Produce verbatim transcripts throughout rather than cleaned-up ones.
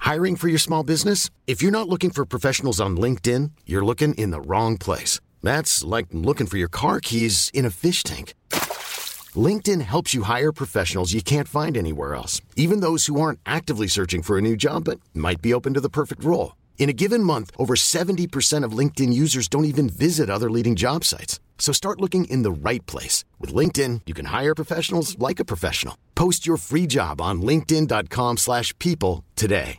Hiring for your small business? If you're not looking for professionals on LinkedIn, you're looking in the wrong place. That's like looking for your car keys in a fish tank. LinkedIn helps you hire professionals you can't find anywhere else, even those who aren't actively searching for a new job but might be open to the perfect role. In a given month, over seventy percent of LinkedIn users don't even visit other leading job sites. So start looking in the right place. With LinkedIn, you can hire professionals like a professional. Post your free job on linkedin.com slash people today.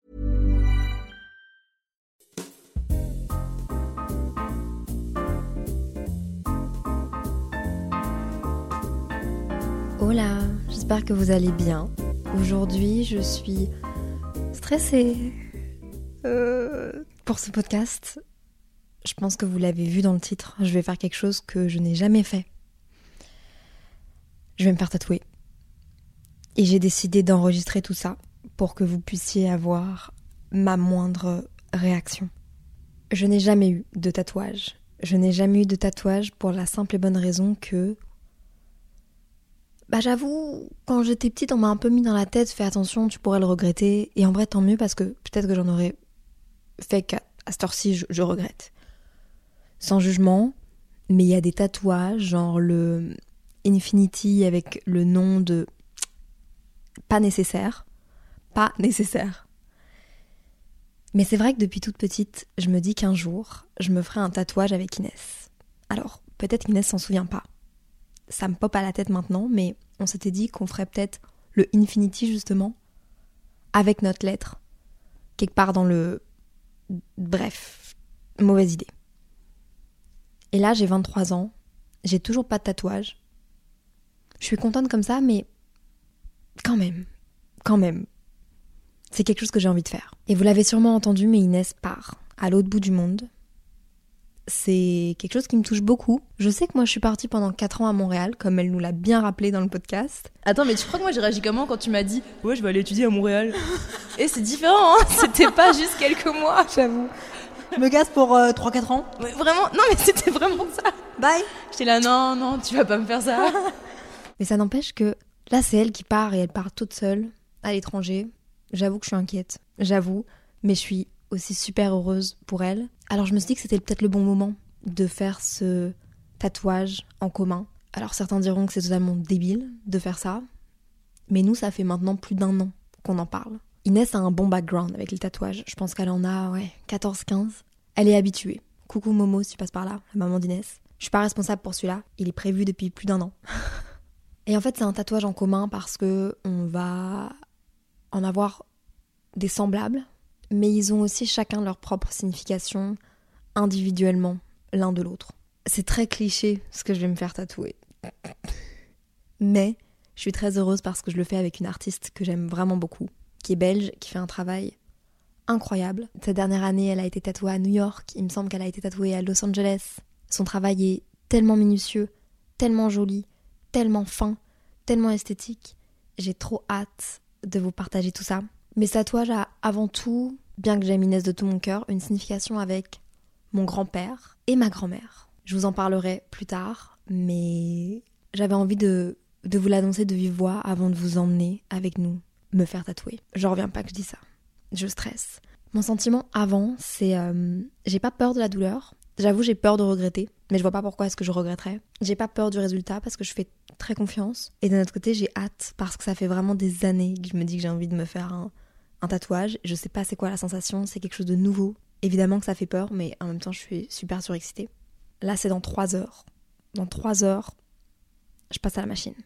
Hola, j'espère que vous allez bien. Aujourd'hui, je suis stressée euh, pour ce podcast. Je pense que vous l'avez vu dans le titre, je vais faire quelque chose que je n'ai jamais fait. Je vais me faire tatouer. Et j'ai décidé d'enregistrer tout ça pour que vous puissiez avoir ma moindre réaction. Je n'ai jamais eu de tatouage. Je n'ai jamais eu de tatouage pour la simple et bonne raison que... Bah j'avoue, quand j'étais petite, on m'a un peu mis dans la tête, fais attention, tu pourrais le regretter. Et en vrai, tant mieux parce que peut-être que j'en aurais fait qu'à à cette heure-ci, je, je regrette. Sans jugement, mais il y a des tatouages, genre le Infinity avec le nom de... Pas nécessaire. Pas nécessaire. Mais c'est vrai que depuis toute petite, je me dis qu'un jour, je me ferai un tatouage avec Inès. Alors, peut-être qu'Inès s'en souvient pas. Ça me pop à la tête maintenant, mais on s'était dit qu'on ferait peut-être le Infinity justement, avec notre lettre, quelque part dans le... Bref, mauvaise idée. Et là, j'ai vingt-trois ans, j'ai toujours pas de tatouage. Je suis contente comme ça, mais quand même, quand même, c'est quelque chose que j'ai envie de faire. Et vous l'avez sûrement entendu, mais Inès part à l'autre bout du monde. C'est quelque chose qui me touche beaucoup. Je sais que moi, je suis partie pendant quatre ans à Montréal, comme elle nous l'a bien rappelé dans le podcast. Attends, mais tu crois que moi j'ai réagi comment quand tu m'as dit « Ouais, je vais aller étudier à Montréal ». Et c'est différent, hein. C'était pas juste quelques mois. J'avoue. Je me casse pour euh, trois quatre ans. Mais vraiment, non mais c'était vraiment ça. Bye. J'étais là, non, non, tu vas pas me faire ça. Mais ça n'empêche que là, c'est elle qui part et elle part toute seule à l'étranger. J'avoue que je suis inquiète, j'avoue, mais je suis aussi super heureuse pour elle. Alors je me suis dit que c'était peut-être le bon moment de faire ce tatouage en commun. Alors certains diront que c'est totalement débile de faire ça, mais nous, ça fait maintenant plus d'un an qu'on en parle. Inès a un bon background avec les tatouages. Je pense qu'elle en a ouais, quatorze quinze. Elle est habituée. Coucou Momo si tu passes par là, la maman d'Inès. Je suis pas responsable pour celui-là. Il est prévu depuis plus d'un an. Et en fait, c'est un tatouage en commun parce que on va en avoir des semblables, mais ils ont aussi chacun leur propre signification individuellement, l'un de l'autre. C'est très cliché ce que je vais me faire tatouer. Mais je suis très heureuse parce que je le fais avec une artiste que j'aime vraiment beaucoup, qui est belge, qui fait un travail incroyable. Cette dernière année, elle a été tatouée à New York, il me semble qu'elle a été tatouée à Los Angeles. Son travail est tellement minutieux, tellement joli, tellement fin, tellement esthétique. J'ai trop hâte de vous partager tout ça. Mes tatouages a avant tout, bien que j'aime Inès de tout mon cœur, une signification avec mon grand-père et ma grand-mère. Je vous en parlerai plus tard, mais j'avais envie de, de vous l'annoncer de vive voix avant de vous emmener avec nous me faire tatouer. J'en reviens pas que je dis ça. Je stresse. Mon sentiment avant, c'est... Euh, j'ai pas peur de la douleur. J'avoue, j'ai peur de regretter, mais je vois pas pourquoi est-ce que je regretterais. J'ai pas peur du résultat parce que je fais très confiance. Et d'un autre côté, j'ai hâte parce que ça fait vraiment des années que je me dis que j'ai envie de me faire un, un tatouage. Je sais pas c'est quoi la sensation, c'est quelque chose de nouveau. Évidemment que ça fait peur, mais en même temps, je suis super surexcitée. Là, c'est dans trois heures. Dans trois heures, je passe à la machine.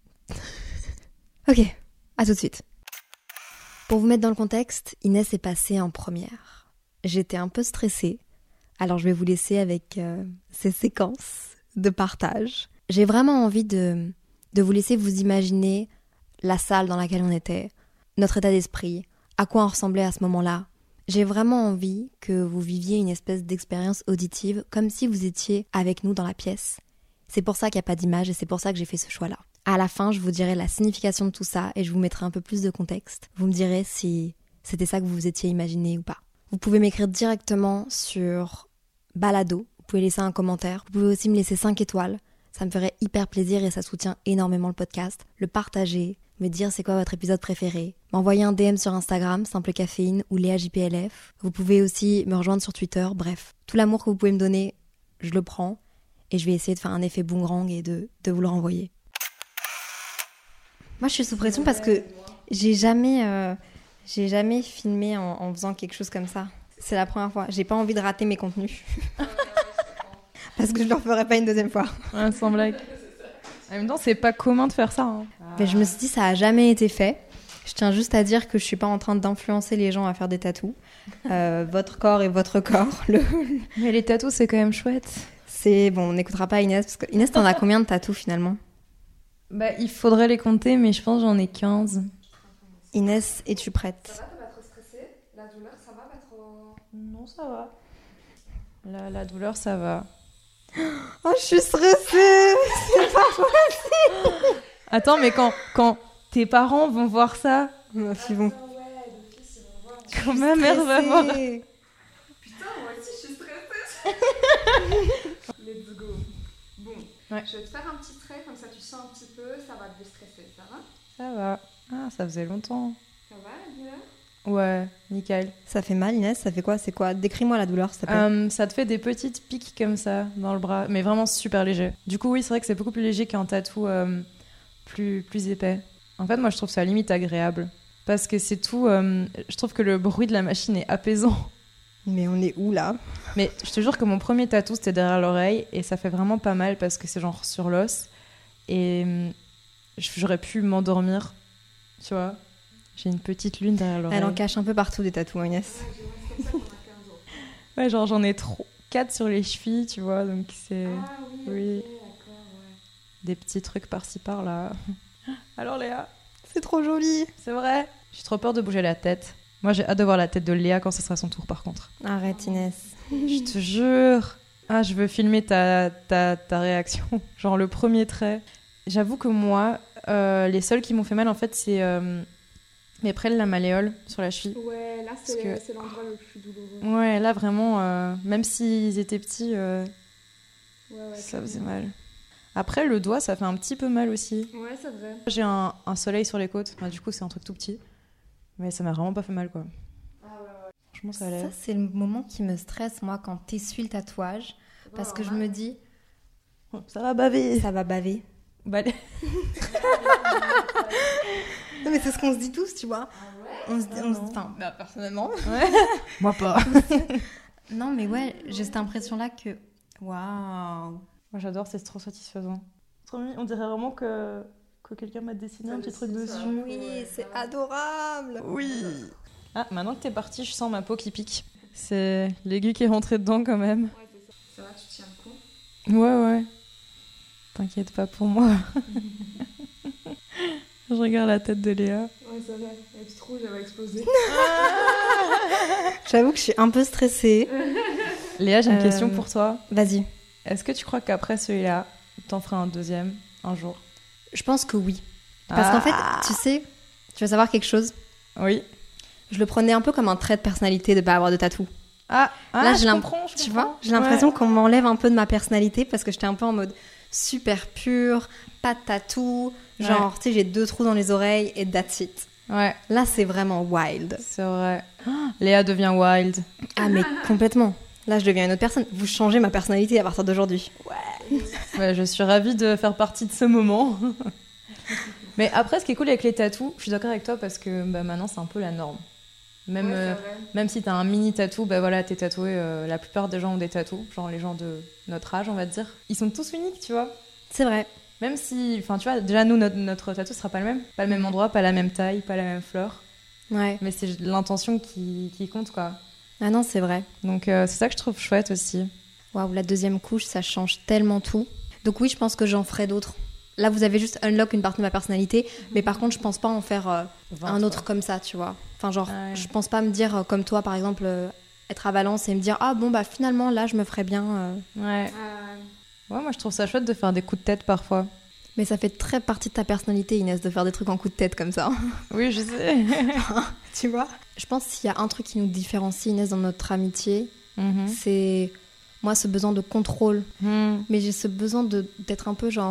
Ok, à tout de suite. Pour vous mettre dans le contexte, Inès est passée en première. J'étais un peu stressée, alors je vais vous laisser avec euh, ces séquences de partage. J'ai vraiment envie de, de vous laisser vous imaginer la salle dans laquelle on était, notre état d'esprit, à quoi on ressemblait à ce moment-là. J'ai vraiment envie que vous viviez une espèce d'expérience auditive, comme si vous étiez avec nous dans la pièce. C'est pour ça qu'il n'y a pas d'image et c'est pour ça que j'ai fait ce choix-là. À la fin, je vous dirai la signification de tout ça et je vous mettrai un peu plus de contexte. Vous me direz si c'était ça que vous vous étiez imaginé ou pas. Vous pouvez m'écrire directement sur Balado. Vous pouvez laisser un commentaire. Vous pouvez aussi me laisser cinq étoiles. Ça me ferait hyper plaisir et ça soutient énormément le podcast. Le partager, me dire c'est quoi votre épisode préféré, m'envoyer un D M sur Instagram, Simple Caféine ou Léa J P L F. Vous pouvez aussi me rejoindre sur Twitter, bref. Tout l'amour que vous pouvez me donner, je le prends et je vais essayer de faire un effet boomerang et de, de vous le renvoyer. Moi je suis sous pression parce que j'ai jamais, euh, j'ai jamais filmé en, en faisant quelque chose comme ça. C'est la première fois. J'ai pas envie de rater mes contenus. Parce que je ne le referai pas une deuxième fois. Ouais, sans blague. En même temps, c'est pas commun de faire ça. Hein. Mais je me suis dit, ça a jamais été fait. Je tiens juste à dire que je suis pas en train d'influencer les gens à faire des tatous. Euh, votre corps est votre corps. Le... Mais les tatous, c'est quand même chouette. C'est bon, on n'écoutera pas Inès. Parce que Inès, t'en as combien de tatous finalement? Bah, il faudrait les compter, mais je pense que j'en ai quinze. Inès, es-tu prête? Ça va, t'es pas trop stressée? La douleur, ça va, pas trop? Non, ça va. La, la douleur, ça va. Oh, je suis stressée. C'est pas possible. Attends, mais quand, quand tes parents vont voir ça, Ma fille, bon. Ah ouais, d'office, ils vont voir. quand ma mère va voir. Putain, moi aussi, je suis stressée. Let's go. Bon, Ouais. je vais te faire un petit trait, comme ça tu sens un petit peu, ça va te déstresser, ça va? Ça va. Ah, ça faisait longtemps. Ça va, la douleur? Ouais, nickel. Ça fait mal, Inès? Ça fait quoi? C'est quoi? Décris-moi la douleur, s'il te plaît. Euh, ça te fait des petites piques comme ça dans le bras, mais vraiment super léger. Du coup, oui, c'est vrai que c'est beaucoup plus léger qu'un tatou euh, plus, plus épais. En fait, moi, je trouve ça limite agréable. Parce que c'est tout... euh, je trouve que le bruit de la machine est apaisant. Mais on est où, là? Mais je te jure que mon premier tatou, c'était derrière l'oreille. Et ça fait vraiment pas mal parce que c'est genre sur l'os. Et euh, j'aurais pu m'endormir, tu vois. J'ai une petite lune derrière l'oreille. Elle en cache un peu partout des tatous, Inès. Ouais, j'ai ouais, c'est comme ça qu'on a quinze ans. Ouais, genre j'en ai trop... quatre sur les chevilles, tu vois. Donc c'est Ah oui, Oui. ok, d'accord, ouais. des petits trucs par-ci par-là. Alors Léa, C'est trop joli. c'est vrai. J'ai trop peur de bouger la tête. Moi, j'ai hâte de voir la tête de Léa quand ce sera son tour, par contre. Arrête, Inès. Je te jure. Ah, je veux filmer ta, ta, ta réaction. Genre le premier trait. J'avoue que moi, euh, les seuls qui m'ont fait mal, en fait, c'est euh, mes près de la malléole sur la cheville. Ouais, là, c'est Parce que- c'est l'endroit le plus douloureux. Ouais, là, vraiment, euh, même s'ils étaient petits, euh, Ouais, ouais, ça faisait clairement. mal. Après, le doigt, ça fait un petit peu mal aussi. Ouais, c'est vrai. J'ai un, un soleil sur les côtes. Enfin, du coup, c'est un truc tout petit. Mais ça m'a vraiment pas fait mal, quoi. Ah ouais, ouais. Franchement, ça allait. Ça, c'est le moment qui me stresse, moi, quand t'essuies le tatouage. Parce que je me dis, Ça va baver. ça va baver. Bah, Non, mais c'est ce qu'on se dit tous, tu vois. On se dit, Ah on se- non. enfin, bah, personnellement. moi pas. Non, mais ouais, j'ai cette impression-là que. Waouh! Moi, j'adore, c'est trop satisfaisant. Trop mignon. On dirait vraiment que, que quelqu'un m'a dessiné Ça un petit truc dessine ça. dessus. Oui, c'est adorable! Oui. Ah, maintenant que t'es partie, je sens ma peau qui pique. C'est l'aiguille qui est rentrée dedans quand même. Ouais, c'est ça. Ça va, tu tiens le coup? Ouais, ouais. T'inquiète pas pour moi. Je regarde la tête de Léa. Ouais, ça va. La petite rouge, elle va exploser. J'avoue que je suis un peu stressée. Léa, j'ai une Euh, question pour toi. Vas-y. Est-ce que tu crois qu'après celui-là, t'en feras un deuxième un jour? Je pense que oui. Parce qu'en fait, tu sais, tu veux savoir quelque chose? Oui. Je le prenais un peu comme un trait de personnalité de pas avoir de tatou. Ah, ah Là, je j'ai l'im- comprends, je Tu comprends. vois, j'ai l'impression Ouais. qu'on m'enlève un peu de ma personnalité parce que j'étais un peu en mode super pure, pas de tatou, genre, tu sais, j'ai deux trous dans les oreilles et that's it. Ouais, Là, c'est vraiment wild. c'est vrai. Ah, Léa devient wild. Ah, mais complètement. Là, je deviens une autre personne. Vous changez ma personnalité à partir d'aujourd'hui. Ouais, je suis ravie de faire partie de ce moment. Mais après, ce qui est cool avec les tatous, je suis d'accord avec toi parce que bah, maintenant, c'est un peu la norme. Même, Ouais, c'est euh, vrai. même si t'as un mini tatou, bah voilà, t'es tatoué. euh, la plupart des gens ont des tatous, genre les gens de notre âge, on va dire. Ils sont tous uniques, tu vois. C'est vrai. Même si, enfin, tu vois, déjà nous, notre, notre tatou sera pas le même, pas le même endroit, pas la même taille, pas la même fleur. Ouais. Mais c'est l'intention qui, qui compte, quoi. Ah non, c'est vrai. Donc euh, c'est ça que je trouve chouette aussi. Waouh, la deuxième couche, ça change tellement tout. Donc oui, je pense que j'en ferai d'autres. Là, vous avez juste unlock une partie de ma personnalité, mais par contre, je pense pas en faire euh, un autre comme ça, tu vois. Enfin, genre, Ah ouais. je pense pas me dire euh, comme toi, par exemple, euh, être à Valence et me dire ah bon bah finalement là, je me ferais bien. euh. Ouais. Euh, Ouais, moi je trouve ça chouette de faire des coups de tête parfois. Mais ça fait très partie de ta personnalité, Inès, de faire des trucs en coup de tête comme ça. Oui, je sais. Tu vois. Je pense qu'il y a un truc qui nous différencie, Inès, dans notre amitié, Mhm. c'est moi ce besoin de contrôle. Mhm. Mais j'ai ce besoin de d'être un peu genre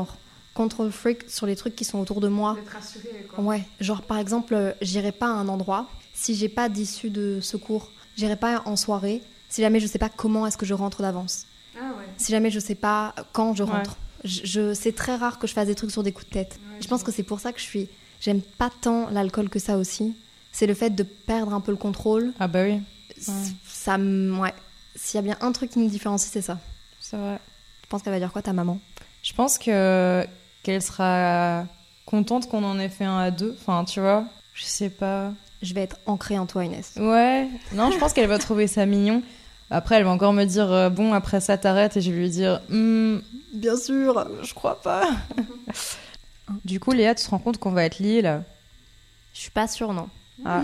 control freak sur les trucs qui sont autour de moi. D'être rassurée, quoi. Ouais, genre par exemple, euh, j'irai pas à un endroit si j'ai pas d'issue de secours. J'irai pas en soirée si jamais je sais pas comment est-ce que je rentre d'avance. Ah ouais. Si jamais je sais pas quand je Ouais. rentre. Je, je- c'est très rare que je fasse des trucs sur des coups de tête. Ouais, Je pense que c'est pour ça que je suis... J'aime pas tant l'alcool que ça aussi. C'est le fait de perdre un peu le contrôle. Ah bah oui, C- Ça me... Ouais. S'il y a bien un truc qui nous différencie, c'est ça. c'est vrai. Je pense qu'elle va dire quoi, ta maman? Je pense que qu'elle sera contente qu'on en ait fait un à deux. Enfin, tu vois, je sais pas. Je vais être ancrée en toi, Inès. Ouais, non, je pense qu'elle va trouver ça mignon. Après, elle va encore me dire euh, bon, après ça, t'arrêtes, et je vais lui dire Hmm, Bien sûr. je crois pas. Du coup, Léa, tu te rends compte qu'on va être liés là? Je suis pas sûre, non. Ah.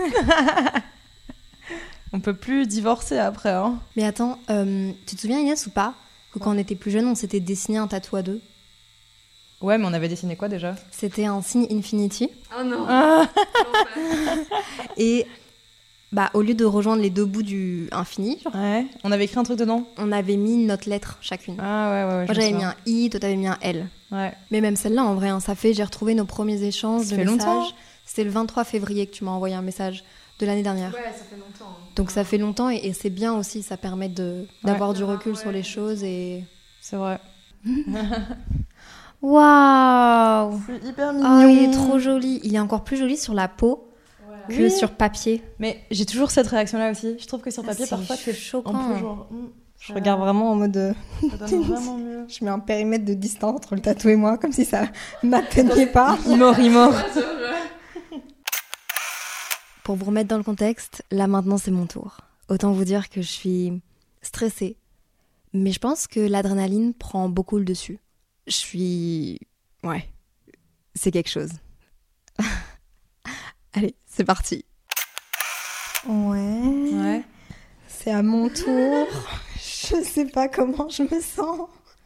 On peut plus divorcer après, hein. Mais attends, euh, tu te souviens, Inès, ou pas, que quand on était plus jeune, on s'était dessiné un tatou à deux? Ouais, mais on avait dessiné quoi déjà? C'était un signe infinity. Oh non. Ah. L'enfer. Et bah, au lieu de rejoindre les deux bouts du infini, genre, Ouais, on avait écrit un truc dedans. on avait mis notre lettre chacune. Ah ouais, ouais, ouais. Moi, j'avais mis un I, toi, t'avais mis un L. Ouais. Mais même celle-là, en vrai, hein, ça fait, j'ai retrouvé nos premiers échanges Ça de fait messages. longtemps. C'était le vingt-trois février que tu m'as envoyé un message de l'année dernière. Ouais, ça fait longtemps. hein. Donc ça fait longtemps et, et c'est bien aussi, ça permet de, d'avoir Ouais. du recul Ah, sur ouais. les choses et... C'est vrai. Waouh! C'est hyper Oh, il est trop joli. Il est encore plus joli sur la peau que Oui. sur papier. Mais j'ai toujours cette réaction-là aussi. Je trouve que sur Ah, papier, c'est parfois, c'est choquant. un peu genre. hmm, Je ça- regarde vraiment en mode. euh, ça donne vraiment mieux. Je mets un périmètre de distance entre le tatoué et moi, comme si ça m'atteignait pas. Il mord, il mord. Pour vous remettre dans le contexte, là maintenant c'est mon tour. Autant vous dire que je suis stressée. Mais je pense que l'adrénaline prend beaucoup le dessus. Je suis... Ouais. C'est quelque chose. Allez, c'est parti. Ouais. Ouais. C'est à mon tour. Je sais pas comment je me sens.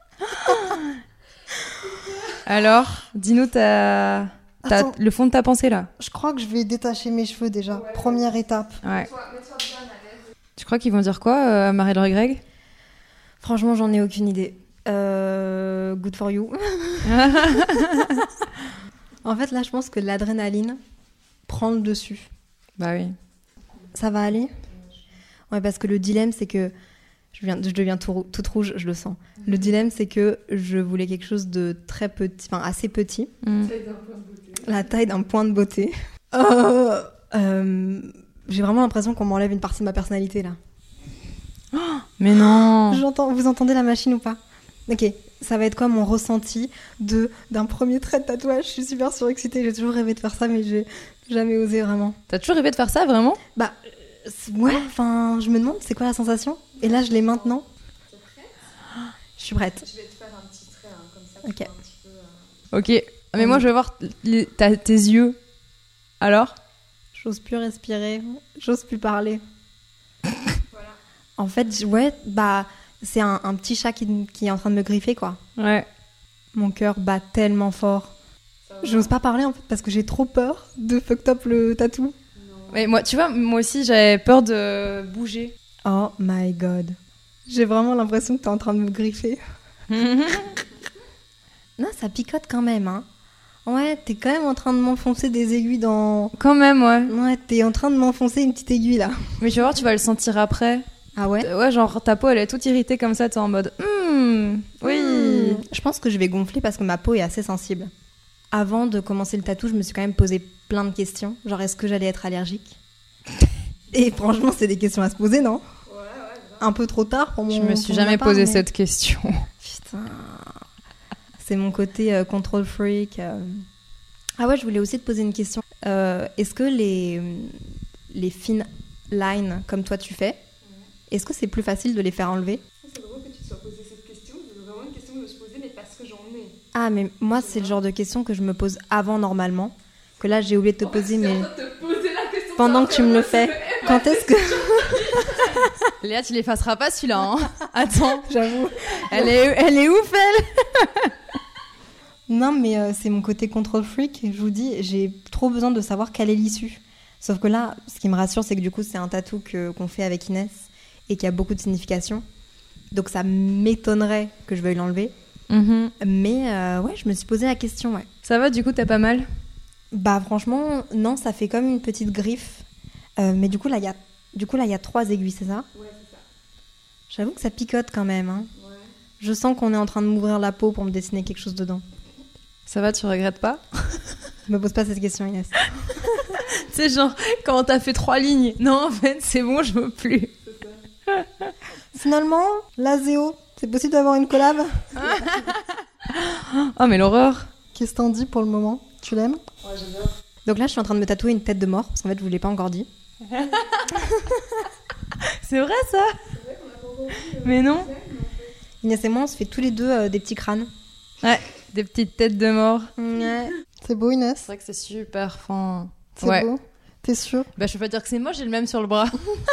Alors, dis-nous ta... ta- Attends. le fond de ta pensée là. Je crois que je vais détacher mes cheveux déjà. Première étape. Ouais. Toi, mets-toi bien à l'aise. Tu crois qu'ils vont dire quoi, euh, Marie-Laure et Greg? Franchement, j'en ai aucune idée. Euh... Good for you. En fait, là, je pense que l'adrénaline prend le dessus. Bah oui. Ça va aller? Ouais, parce que le dilemme, c'est que... Je, viens, je deviens tout, rou- toute rouge, je le sens. Le dilemme, c'est que je voulais quelque chose de très petit, enfin assez petit. Hmm. Taille d'un point de beauté. La taille d'un point de beauté. Euh, euh, j'ai vraiment l'impression qu'on m'enlève une partie de ma personnalité, là. Mais non. J'entends, vous entendez la machine ou pas? Ok, ça va être quoi mon ressenti de, d'un premier trait de tatouage? Je suis super surexcitée, j'ai toujours rêvé de faire ça, mais j'ai jamais osé vraiment. T'as toujours rêvé de faire ça, vraiment? Bah, c'est- ouais, enfin, je me demande, c'est quoi la sensation? Et là, je l'ai maintenant. Je suis prête. Je vais te faire un petit trait, hein, comme ça. tu Ok. vois un petit peu, euh, Ok. Ah, mais moi, je vais voir les- ta- tes yeux. Alors? J'ose plus respirer, j'ose plus parler. Voilà. En fait, j- ouais, bah, c'est un, un petit chat qui, qui est en train de me griffer, quoi. Ouais. Mon cœur bat tellement fort. Ça va. J'ose pas parler, en fait, parce que j'ai trop peur de fuck up le tatou. Non. Mais moi, tu vois, moi aussi, j'avais peur de bouger. Oh my god. J'ai vraiment l'impression que t'es en train de me griffer. Non, ça picote quand même, hein. Ouais, t'es quand même en train de m'enfoncer des aiguilles dans... Quand même, ouais. Ouais, t'es en train de m'enfoncer une petite aiguille, là. Mais tu vas voir, tu vas le sentir après. Ah ouais? Ouais, genre ta peau, elle est toute irritée comme ça, t'es en mode Hmm, oui. Hmm. Je pense que je vais gonfler parce que ma peau est assez sensible. Avant de commencer le tatou, je me suis quand même posé plein de questions. Genre, est-ce que j'allais être allergique? Et franchement, c'est des questions à se poser, non? Ouais, ouais, grave. Un peu trop tard pour mon... Je me suis pour ma jamais part, posé mais- cette question. Putain. C'est mon côté euh, control freak. euh. Ah ouais, je voulais aussi te poser une question. Euh, est-ce que les, les fines lines, comme toi tu fais, est-ce que c'est plus facile de les faire enlever? C'est drôle que tu te sois posé cette question. C'est vraiment une question de se poser, mais parce que j'en ai. Ah, mais moi, c'est le genre de question que je me pose avant normalement. Que là, j'ai oublié de te poser, mais C'est en train de te poser la question. pendant que tu me le fais. Quand est-ce que... Léa, tu l'effaceras pas celui-là, hein. Attends, J'avoue. elle est, elle est ouf, elle. Non, mais euh, c'est mon côté control freak. Je vous dis, j'ai trop besoin de savoir quelle est l'issue. Sauf que là, ce qui me rassure, c'est que du coup, c'est un tatou que, qu'on fait avec Inès et qui a beaucoup de signification. Donc ça m'étonnerait que je veuille l'enlever. Mhm. Mais euh, ouais, je me suis posé la question, ouais. Ça va, du coup, t'as pas mal? Bah franchement, non, ça fait comme une petite griffe. Euh, mais du coup, là, il y a, du coup, là, il y a trois aiguilles, c'est ça? Ouais, c'est ça. J'avoue que ça picote quand même. Hein. Ouais. Je sens qu'on est en train de m'ouvrir la peau pour me dessiner quelque chose dedans. Ça va, tu regrettes pas? Me pose pas cette question, Inès. Tu sais, genre, quand t'as fait trois lignes, non, en fait, c'est bon, je veux plus. Finalement, la Zéo, c'est possible d'avoir une collab? Oh, mais l'horreur! Qu'est-ce que t'en dis pour le moment? Tu l'aimes? Ouais, j'adore. Donc là, je suis en train de me tatouer une tête de mort, parce qu'en fait, je vous l'ai pas encore dit. C'est vrai, ça? C'est vrai qu'on a pas encore vu, euh, Mais non. le design, mais en fait- Inès et moi, on se fait tous les deux euh, des petits crânes. Ouais, des petites têtes de mort. Ouais. C'est beau, Inès? C'est vrai que c'est super fin. C'est Ouais. beau? T'es sûre? Bah, je peux pas dire que c'est moi, j'ai le même sur le bras.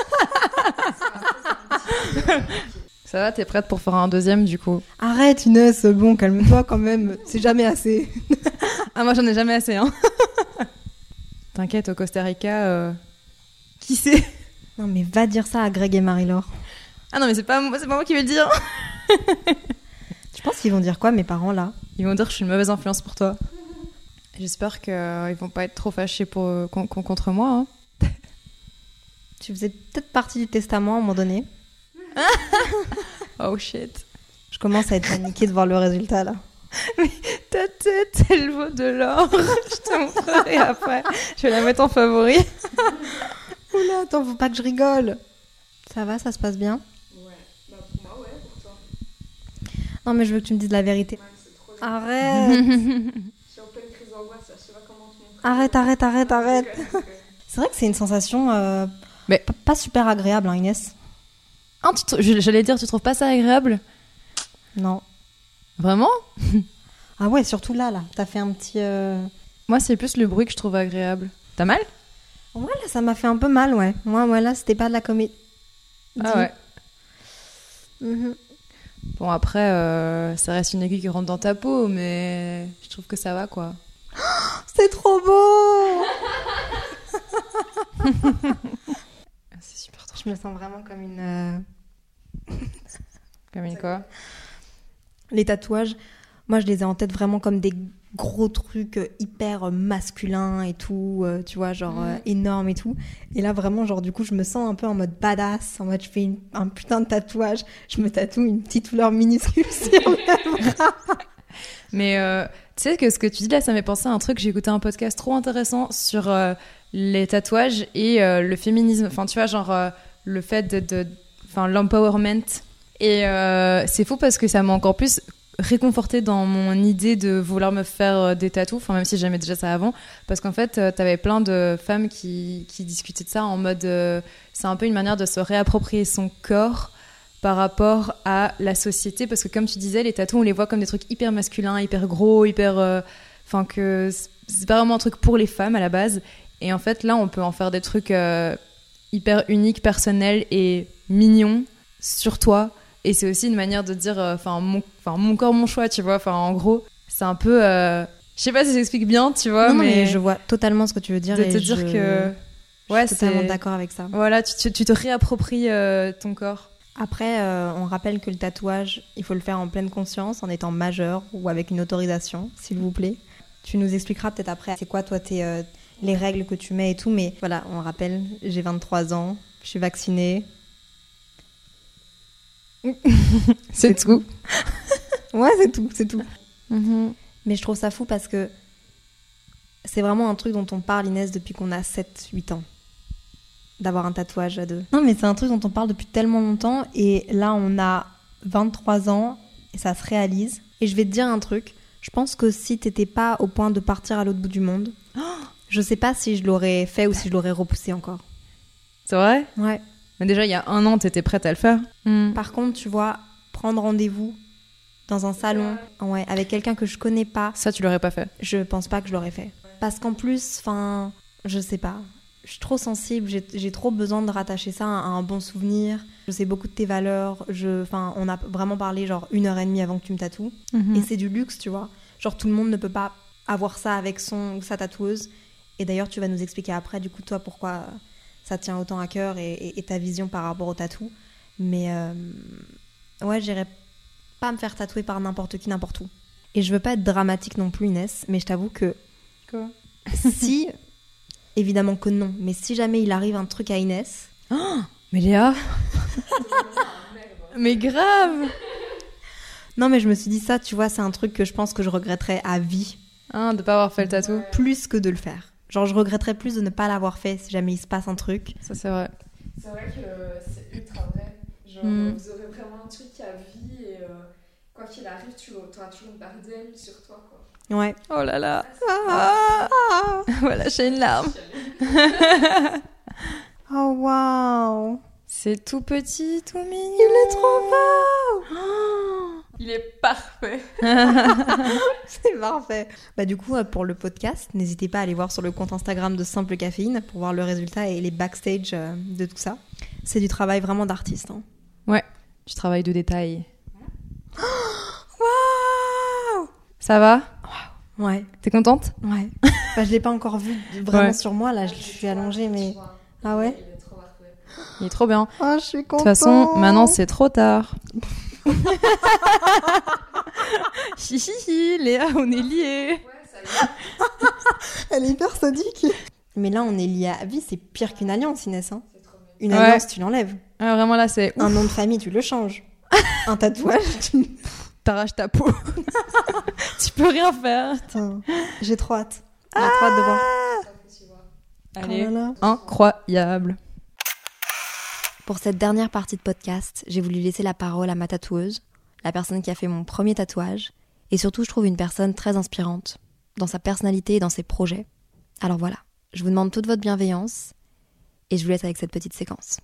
Ça va, t'es prête pour faire un deuxième, du coup? Arrête, Inès, bon, calme-toi quand même. C'est jamais assez. Ah, moi, j'en ai jamais assez, hein. T'inquiète, au Costa Rica, euh... qui sait? Non, mais va dire ça à Greg et Marie-Laure. Ah non, mais c'est pas, moi- c'est pas moi qui vais le dire. Tu penses qu'ils vont dire quoi, mes parents, là? Ils vont dire que je suis une mauvaise influence pour toi. J'espère qu'ils vont pas être trop fâchés pour, euh, con- con- contre moi. Hein. Tu faisais peut-être partie du testament à un moment donné. Oh shit. Je commence à être paniquée de voir le résultat, là. Ta tête, elle vaut de l'or. Je te montrerai après. Je vais la mettre en favori. Oula, attends, faut pas que je rigole. Ça va, ça se passe bien? Ouais. Bah, pour moi, ouais, pour toi. Non, mais je veux que tu me dises la vérité. Ouais, c'est trop. Arrête. Je suis en pleine crise d'angoisse, là, je sais pas comment te montrer. Arrête, arrête, arrête, arrête. Je rigole, je rigole. C'est vrai que c'est une sensation euh, Mais- p- pas super agréable, hein, Inès? Ah, tu trou- je- J'allais dire, tu trouves pas ça agréable? Non. Vraiment? Ah ouais, surtout là, là. T'as fait un petit... euh, Moi, c'est plus le bruit que je trouve agréable. T'as mal? En vrai, là, ça m'a fait un peu mal, ouais. Moi, ouais, là, c'était pas de la comédie. Ah ouais. Mhm. Bon, après, euh, ça reste une aiguille qui rentre dans ta peau, mais je trouve que ça va, quoi. C'est trop beau. C'est super trop. Je me sens vraiment comme une... euh, Comme une quoi? Les tatouages, moi, je les ai en tête vraiment comme des gros trucs euh, hyper euh, masculins et tout, euh, tu vois, genre euh, énormes et tout. Et là, vraiment, genre, du coup, je me sens un peu en mode badass, en mode je fais une- un putain de tatouage, je me tatoue une petite fleur minuscule sur le bras. Mais euh, tu sais que ce que tu dis là, ça m'est pensé à un truc. J'ai écouté un podcast trop intéressant sur euh, les tatouages et euh, le féminisme. Enfin, tu vois, genre euh, le fait de, de, enfin, l'empowerment. Et euh, c'est fou parce que ça m'a encore plus réconfortée dans mon idée de vouloir me faire euh, des tatous. Enfin, même si j'aimais déjà ça avant, parce qu'en fait, euh, t'avais plein de femmes qui qui discutaient de ça en mode, euh, c'est un peu une manière de se réapproprier son corps par rapport à la société, parce que comme tu disais, les tatous, on les voit comme des trucs hyper masculins, hyper gros, hyper... Enfin, euh, que c'est pas vraiment un truc pour les femmes à la base. Et en fait, là, on peut en faire des trucs euh, hyper uniques, personnels et mignons sur toi. Et c'est aussi une manière de dire, enfin, euh, mon, mon corps, mon choix, tu vois. Enfin, en gros, c'est un peu... Euh, je sais pas si j'explique bien, tu vois, Non, non, mais... mais je vois totalement ce que tu veux dire. De et te je... dire que... Ouais, je suis totalement c'est... d'accord avec ça. Voilà, tu, tu, tu te réappropries euh, ton corps. Après, euh, on rappelle que le tatouage, il faut le faire en pleine conscience, en étant majeur ou avec une autorisation, s'il vous plaît. Tu nous expliqueras peut-être après c'est quoi, toi, tes, euh, les règles que tu mets et tout, mais voilà, on rappelle, j'ai vingt-trois ans, je suis vaccinée. C'est tout. Ouais, c'est tout, c'est tout. Mm-hmm. Mais je trouve ça fou parce que c'est vraiment un truc dont on parle, Inès, depuis qu'on a sept huit ans. D'avoir un tatouage à deux. Non, mais c'est un truc dont on parle depuis tellement longtemps. Et là, on a vingt-trois ans et ça se réalise. Et je vais te dire un truc. Je pense que si t'étais pas au point de partir à l'autre bout du monde, oh, je sais pas si je l'aurais fait ou si je l'aurais repoussé encore. C'est vrai ? Ouais. Mais déjà, il y a un an, t'étais prête à le faire. Mm. Par contre, tu vois, prendre rendez-vous dans un salon, ouais, avec quelqu'un que je connais pas, ça, tu l'aurais pas fait. Je pense pas que je l'aurais fait. Parce qu'en plus, enfin, je sais pas. Je suis trop sensible, j'ai, j'ai trop besoin de rattacher ça à un bon souvenir. Je sais beaucoup de tes valeurs. Je, enfin, on a vraiment parlé genre une heure et demie avant que tu me tatoues. Mm-hmm. Et c'est du luxe, tu vois. Genre tout le monde ne peut pas avoir ça avec son ou sa tatoueuse. Et d'ailleurs, tu vas nous expliquer après, du coup, toi, pourquoi ça tient autant à cœur et, et, et ta vision par rapport au tatou. Mais euh, ouais, j'irais pas me faire tatouer par n'importe qui, n'importe où. Et je veux pas être dramatique non plus, Inès, mais je t'avoue que... Quoi ? Si... Évidemment que non, mais si jamais il arrive un truc à Inès... Oh, mais Léa mais grave. Non, mais je me suis dit ça, tu vois, c'est un truc que je pense que je regretterais à vie. Hein, de pas avoir fait le tatou. Plus que de le faire. Genre, je regretterais plus de ne pas l'avoir fait si jamais il se passe un truc. Ça, c'est vrai. C'est vrai que c'est ultra vrai. Genre, Mm. vous aurez vraiment un truc à vie et euh, quoi qu'il arrive, tu auras toujours une part d'elle sur toi, quoi. Ouais. Oh là là. Ah, ah, Voilà, j'ai une larme. oh, waouh. C'est tout petit, tout mignon. Il est trop beau. Oh. Il est parfait. C'est parfait. Bah du coup, euh, pour le podcast, n'hésitez pas à aller voir sur le compte Instagram de Simple Caféine pour voir le résultat et les backstage euh, de tout ça. C'est du travail vraiment d'artiste. Hein. Ouais, du travail de détail. Waouh. Ça va ? Ouais, T'es contente ? ouais. Bah je l'ai pas encore vu vraiment Ouais. sur moi, là je suis allongée, mais... Ah ouais ? Il est trop parfait. Il est trop bien. Oh, je suis De contente. toute façon, maintenant c'est trop tard. Hi hi hi, Léa, on est liés. Ouais, ça y est. Elle est hyper sadique. Mais là, on est liés à vie, c'est pire qu'une alliance, Inès. Hein. C'est trop bien. Une Ouais. alliance, tu l'enlèves. Ah, vraiment là, c'est Un nom de famille, tu le changes. Un tatouage, tu... t'arraches ta peau. Tu peux rien faire. Putain, j'ai trop hâte. J'ai trop hâte de voir. Ça fait tu vois. Allez, Oh là là. incroyable. Pour cette dernière partie de podcast, j'ai voulu laisser la parole à ma tatoueuse, la personne qui a fait mon premier tatouage, et surtout je trouve une personne très inspirante, dans sa personnalité et dans ses projets. Alors voilà, je vous demande toute votre bienveillance, et je vous laisse avec cette petite séquence.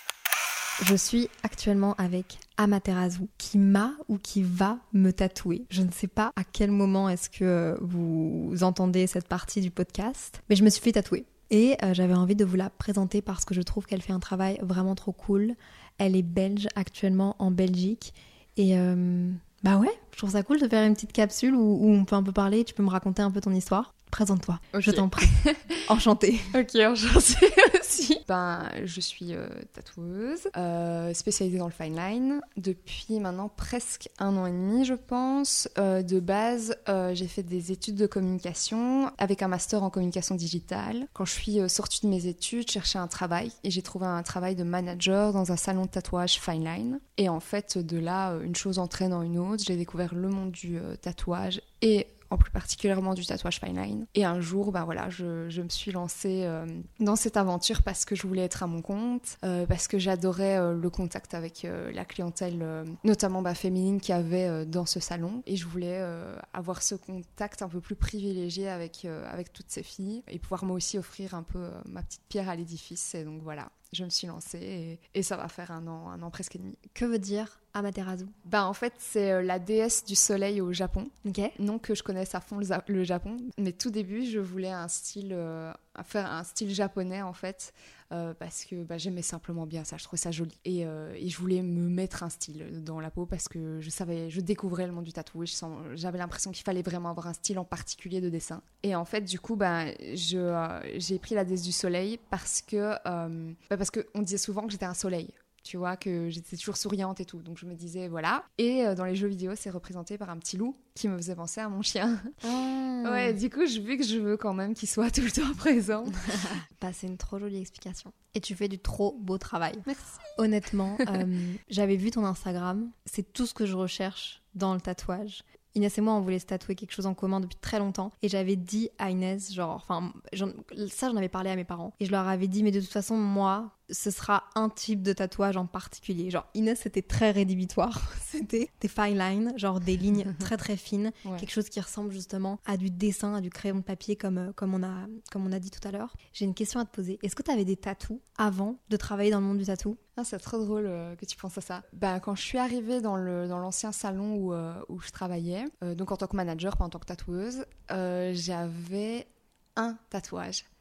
Je suis actuellement avec Amaterasu, qui m'a ou qui va me tatouer. Je ne sais pas à quel moment est-ce que vous entendez cette partie du podcast, mais je me suis fait tatouer. Et euh, j'avais envie de vous la présenter parce que je trouve qu'elle fait un travail vraiment trop cool. Elle est belge, actuellement en Belgique. Et euh, bah ouais, je trouve ça cool de faire une petite capsule où, où on peut un peu parler. Tu peux me raconter un peu ton histoire. Présente-toi, Ok. je t'en prie. Enchantée. Ok, enchantée aussi. Ben, je suis euh, tatoueuse, euh, spécialisée dans le fine line depuis maintenant presque un an et demi, je pense. Euh, de base, euh, j'ai fait des études de communication avec un master en communication digitale. Quand je suis euh, sortie de mes études, je cherchais un travail et j'ai trouvé un travail de manager dans un salon de tatouage fine line. Et en fait, de là, euh, une chose entraîne dans une autre. J'ai découvert le monde du euh, tatouage et en plus particulièrement du tatouage fine line. Et un jour, ben voilà, je, je me suis lancée euh, dans cette aventure parce que je voulais être à mon compte, euh, parce que j'adorais euh, le contact avec euh, la clientèle, euh, notamment bah, féminine qu'il y avait euh, dans ce salon. Et je voulais euh, avoir ce contact un peu plus privilégié avec, euh, avec toutes ces filles et pouvoir moi aussi offrir un peu euh, ma petite pierre à l'édifice. Et donc voilà, je me suis lancée et, et ça va faire un an, un an presque et demi. Que veut dire Amaterasu? Ben, en fait, c'est euh, la déesse du soleil au Japon. Ok. Non que je connaisse à fond le, za- le Japon, mais tout début, je voulais un style, euh, faire un style japonais en fait, euh, parce que bah, j'aimais simplement bien ça, je trouvais ça joli. Et, euh, et je voulais me mettre un style dans la peau parce que je savais, je découvrais le monde du tatou et je sens, j'avais l'impression qu'il fallait vraiment avoir un style en particulier de dessin. Et en fait, du coup, bah, je, euh, j'ai pris la déesse du soleil parce que, euh, bah, parce qu'on disait souvent que j'étais un soleil. Tu vois, que j'étais toujours souriante et tout. Donc je me disais, voilà. Et euh, dans les jeux vidéo, c'est représenté par un petit loup qui me faisait penser à mon chien. Ah. Ouais, du coup, je, vu que je veux quand même qu'il soit tout le temps présent. Bah, c'est une trop jolie explication. Et tu fais du trop beau travail. Merci. Honnêtement, euh, j'avais vu ton Instagram. C'est tout ce que je recherche dans le tatouage. Inès et moi, on voulait se tatouer quelque chose en commun depuis très longtemps. Et j'avais dit à Inès, genre, enfin, j'en- ça, j'en avais parlé à mes parents. Et je leur avais dit, mais de toute façon, moi, ce sera un type de tatouage en particulier. Genre, Inès, c'était très rédhibitoire. C'était des fine lines, genre des lignes très très fines. Ouais. Quelque chose qui ressemble justement à du dessin, à du crayon de papier, comme, euh, comme, on, a, comme on a dit tout à l'heure. J'ai une question à te poser. Est-ce que tu avais des tatous avant de travailler dans le monde du tatou? Ah, c'est trop drôle euh, que tu penses à ça. Bah, quand je suis arrivée dans, le, dans l'ancien salon où, euh, où je travaillais, euh, donc en tant que manager, pas en tant que tatoueuse, euh, j'avais un tatouage.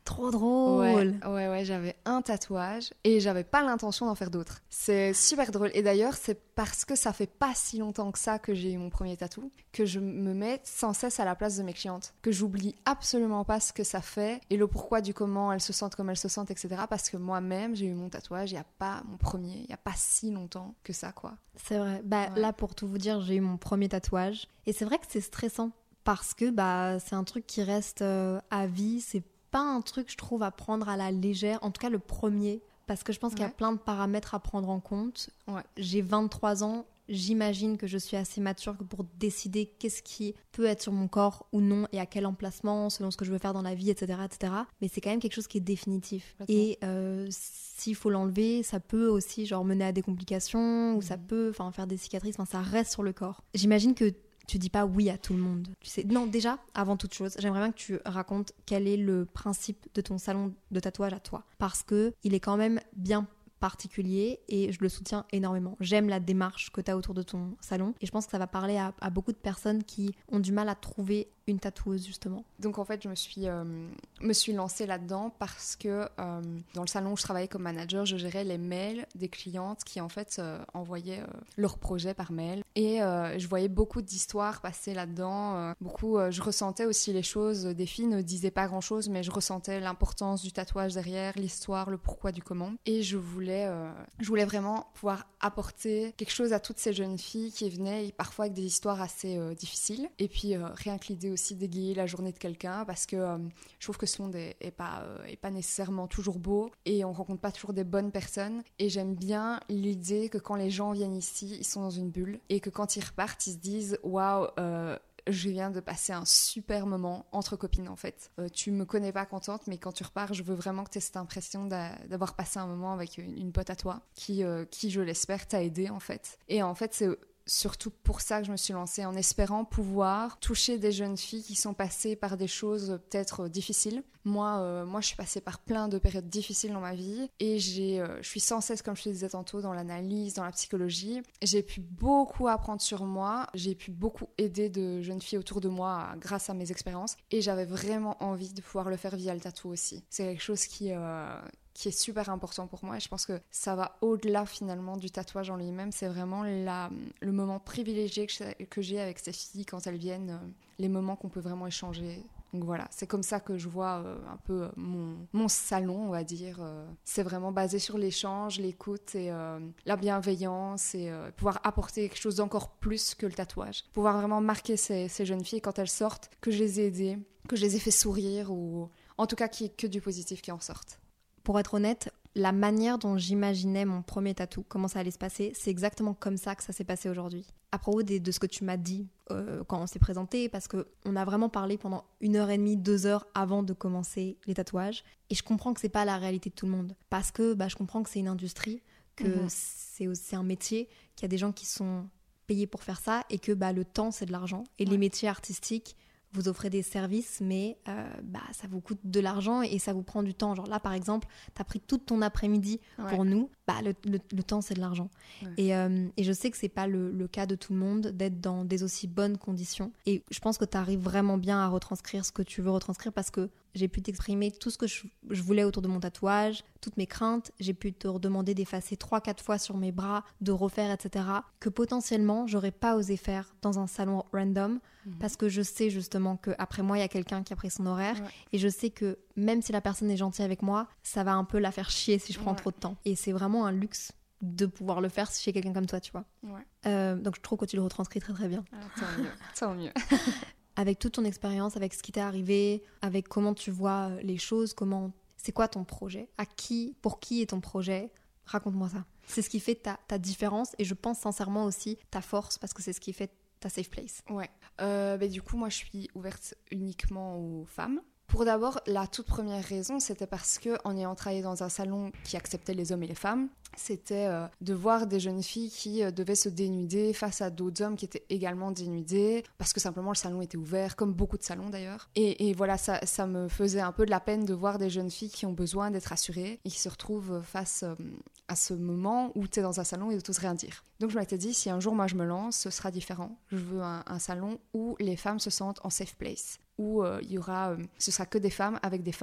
Trop drôle. Ouais, ouais, ouais, j'avais un tatouage et j'avais pas l'intention d'en faire d'autres. C'est super drôle. Et d'ailleurs, c'est parce que ça fait pas si longtemps que ça que j'ai eu mon premier tatou que je me mets sans cesse à la place de mes clientes. Que j'oublie absolument pas ce que ça fait et le pourquoi du comment elles se sentent comme elles se sentent, et cetera. Parce que moi-même, j'ai eu mon tatouage il y a pas mon premier, il y a pas si longtemps que ça, quoi. C'est vrai. Bah, Ouais. là, pour tout vous dire, j'ai eu mon premier tatouage. Et c'est vrai que c'est stressant parce que bah, c'est un truc qui reste euh, à vie. C'est pas un truc, je trouve, à prendre à la légère. En tout cas, le premier. Parce que je pense qu'il y a Ouais. plein de paramètres à prendre en compte. Ouais. J'ai vingt-trois ans. J'imagine que je suis assez mature pour décider qu'est-ce qui peut être sur mon corps ou non et à quel emplacement, selon ce que je veux faire dans la vie, et cetera et cetera. Mais c'est quand même quelque chose qui est définitif. Complètement. Et euh, s'il faut l'enlever, ça peut aussi genre mener à des complications ou ça peut enfin faire des cicatrices. Enfin, ça reste sur le corps. J'imagine que tu dis pas oui à tout le monde. Tu sais, non, déjà, avant toute chose, j'aimerais bien que tu racontes quel est le principe de ton salon de tatouage à toi. Parce que il est quand même bien particulier et je le soutiens énormément. J'aime la démarche que tu as autour de ton salon et je pense que ça va parler à, à beaucoup de personnes qui ont du mal à trouver une tatoueuse justement. Donc en fait, je me suis, euh, me suis lancée là-dedans parce que euh, dans le salon où je travaillais comme manager, je gérais les mails des clientes qui en fait euh, envoyaient euh, leurs projets par mail. Et euh, je voyais beaucoup d'histoires passer là-dedans. Euh, beaucoup, euh, je ressentais aussi les choses. Des filles ne disaient pas grand-chose, mais je ressentais l'importance du tatouage derrière, l'histoire, le pourquoi du comment. Et je voulais, euh, je voulais vraiment pouvoir apporter quelque chose à toutes ces jeunes filles qui venaient parfois avec des histoires assez euh, difficiles. Et puis euh, rien que l'idée aussi d'égayer la journée de quelqu'un, parce que euh, je trouve que ce monde est, est, pas, euh, est pas nécessairement toujours beau et on rencontre pas toujours des bonnes personnes. Et j'aime bien l'idée que quand les gens viennent ici, ils sont dans une bulle et que quand ils repartent, ils se disent waouh, euh, je viens de passer un super moment entre copines en fait. Euh, tu me connais pas contente, mais quand tu repars, je veux vraiment que tu aies cette impression d'a- d'avoir passé un moment avec une, une pote à toi qui, euh, qui je l'espère, t'a aidé en fait. Et en fait, c'est surtout pour ça que je me suis lancée, en espérant pouvoir toucher des jeunes filles qui sont passées par des choses peut-être difficiles. Moi, euh, moi, je suis passée par plein de périodes difficiles dans ma vie et j'ai, euh, je suis sans cesse, comme je te disais tantôt, dans l'analyse, dans la psychologie. J'ai pu beaucoup apprendre sur moi, j'ai pu beaucoup aider de jeunes filles autour de moi grâce à mes expériences et j'avais vraiment envie de pouvoir le faire via le tatou aussi. C'est quelque chose qui... Euh, qui est super important pour moi et je pense que ça va au-delà finalement du tatouage en lui-même. C'est vraiment la, le moment privilégié que j'ai, que j'ai avec ces filles quand elles viennent, euh, les moments qu'on peut vraiment échanger. Donc voilà, c'est comme ça que je vois euh, un peu mon, mon salon, on va dire. Euh, c'est vraiment basé sur l'échange, l'écoute et euh, la bienveillance et euh, pouvoir apporter quelque chose d'encore plus que le tatouage. Pouvoir vraiment marquer ces, ces jeunes filles quand elles sortent, que je les ai aidées, que je les ai fait sourire ou en tout cas qu'il n'y ait que du positif qui en sorte. Pour être honnête, la manière dont j'imaginais mon premier tatou, comment ça allait se passer, c'est exactement comme ça que ça s'est passé aujourd'hui. À propos de, de ce que tu m'as dit euh, quand on s'est présenté, parce qu'on a vraiment parlé pendant une heure et demie, deux heures avant de commencer les tatouages. Et je comprends que c'est pas la réalité de tout le monde. Parce que bah, je comprends que c'est une industrie, que Mm-hmm. c'est, c'est un métier, qu'il y a des gens qui sont payés pour faire ça et que bah, le temps, c'est de l'argent. Et Ouais. les métiers artistiques, vous offrez des services, mais euh, bah, ça vous coûte de l'argent et ça vous prend du temps. Genre là, par exemple, t'as pris toute ton après-midi Ouais. pour nous. Bah, le, le- le temps, c'est de l'argent. Ouais. Et, euh, et je sais que c'est pas le, le cas de tout le monde d'être dans des aussi bonnes conditions. Et je pense que t'arrives vraiment bien à retranscrire ce que tu veux retranscrire parce que j'ai pu t'exprimer tout ce que je, je voulais autour de mon tatouage, toutes mes craintes. J'ai pu te redemander d'effacer trois, quatre fois sur mes bras, de refaire, et cetera. Que potentiellement, j'aurais pas osé faire dans un salon random parce que je sais justement qu'après moi, il y a quelqu'un qui a pris son horaire. Ouais. Et je sais que même si la personne est gentille avec moi, ça va un peu la faire chier si je prends Ouais. trop de temps. Et c'est vraiment un luxe de pouvoir le faire chez quelqu'un comme toi, tu vois. Ouais. Euh, donc je trouve que tu le retranscris très très bien. Ah, tant mieux, tant mieux. Avec toute ton expérience, avec ce qui t'est arrivé, avec comment tu vois les choses, comment... C'est quoi ton projet ? À qui, pour qui est ton projet ? Raconte-moi ça. C'est ce qui fait ta, ta différence et je pense sincèrement aussi ta force parce que c'est ce qui fait ta safe place. Ouais. Euh, bah, du coup, moi, je suis ouverte uniquement aux femmes. Pour d'abord, la toute première raison, c'était parce que en ayant travaillé dans un salon qui acceptait les hommes et les femmes, c'était euh, de voir des jeunes filles qui euh, devaient se dénuder face à d'autres hommes qui étaient également dénudés, parce que simplement le salon était ouvert, comme beaucoup de salons d'ailleurs. Et, et voilà, ça, ça me faisait un peu de la peine de voir des jeunes filles qui ont besoin d'être assurées et qui se retrouvent face euh, à ce moment où tu es dans un salon et où tu n'oses rien dire. Donc je m'étais dit, si un jour moi je me lance, ce sera différent. Je veux un, un salon où les femmes se sentent en safe place, où euh, il y aura, euh, ce sera que des femmes avec des femmes,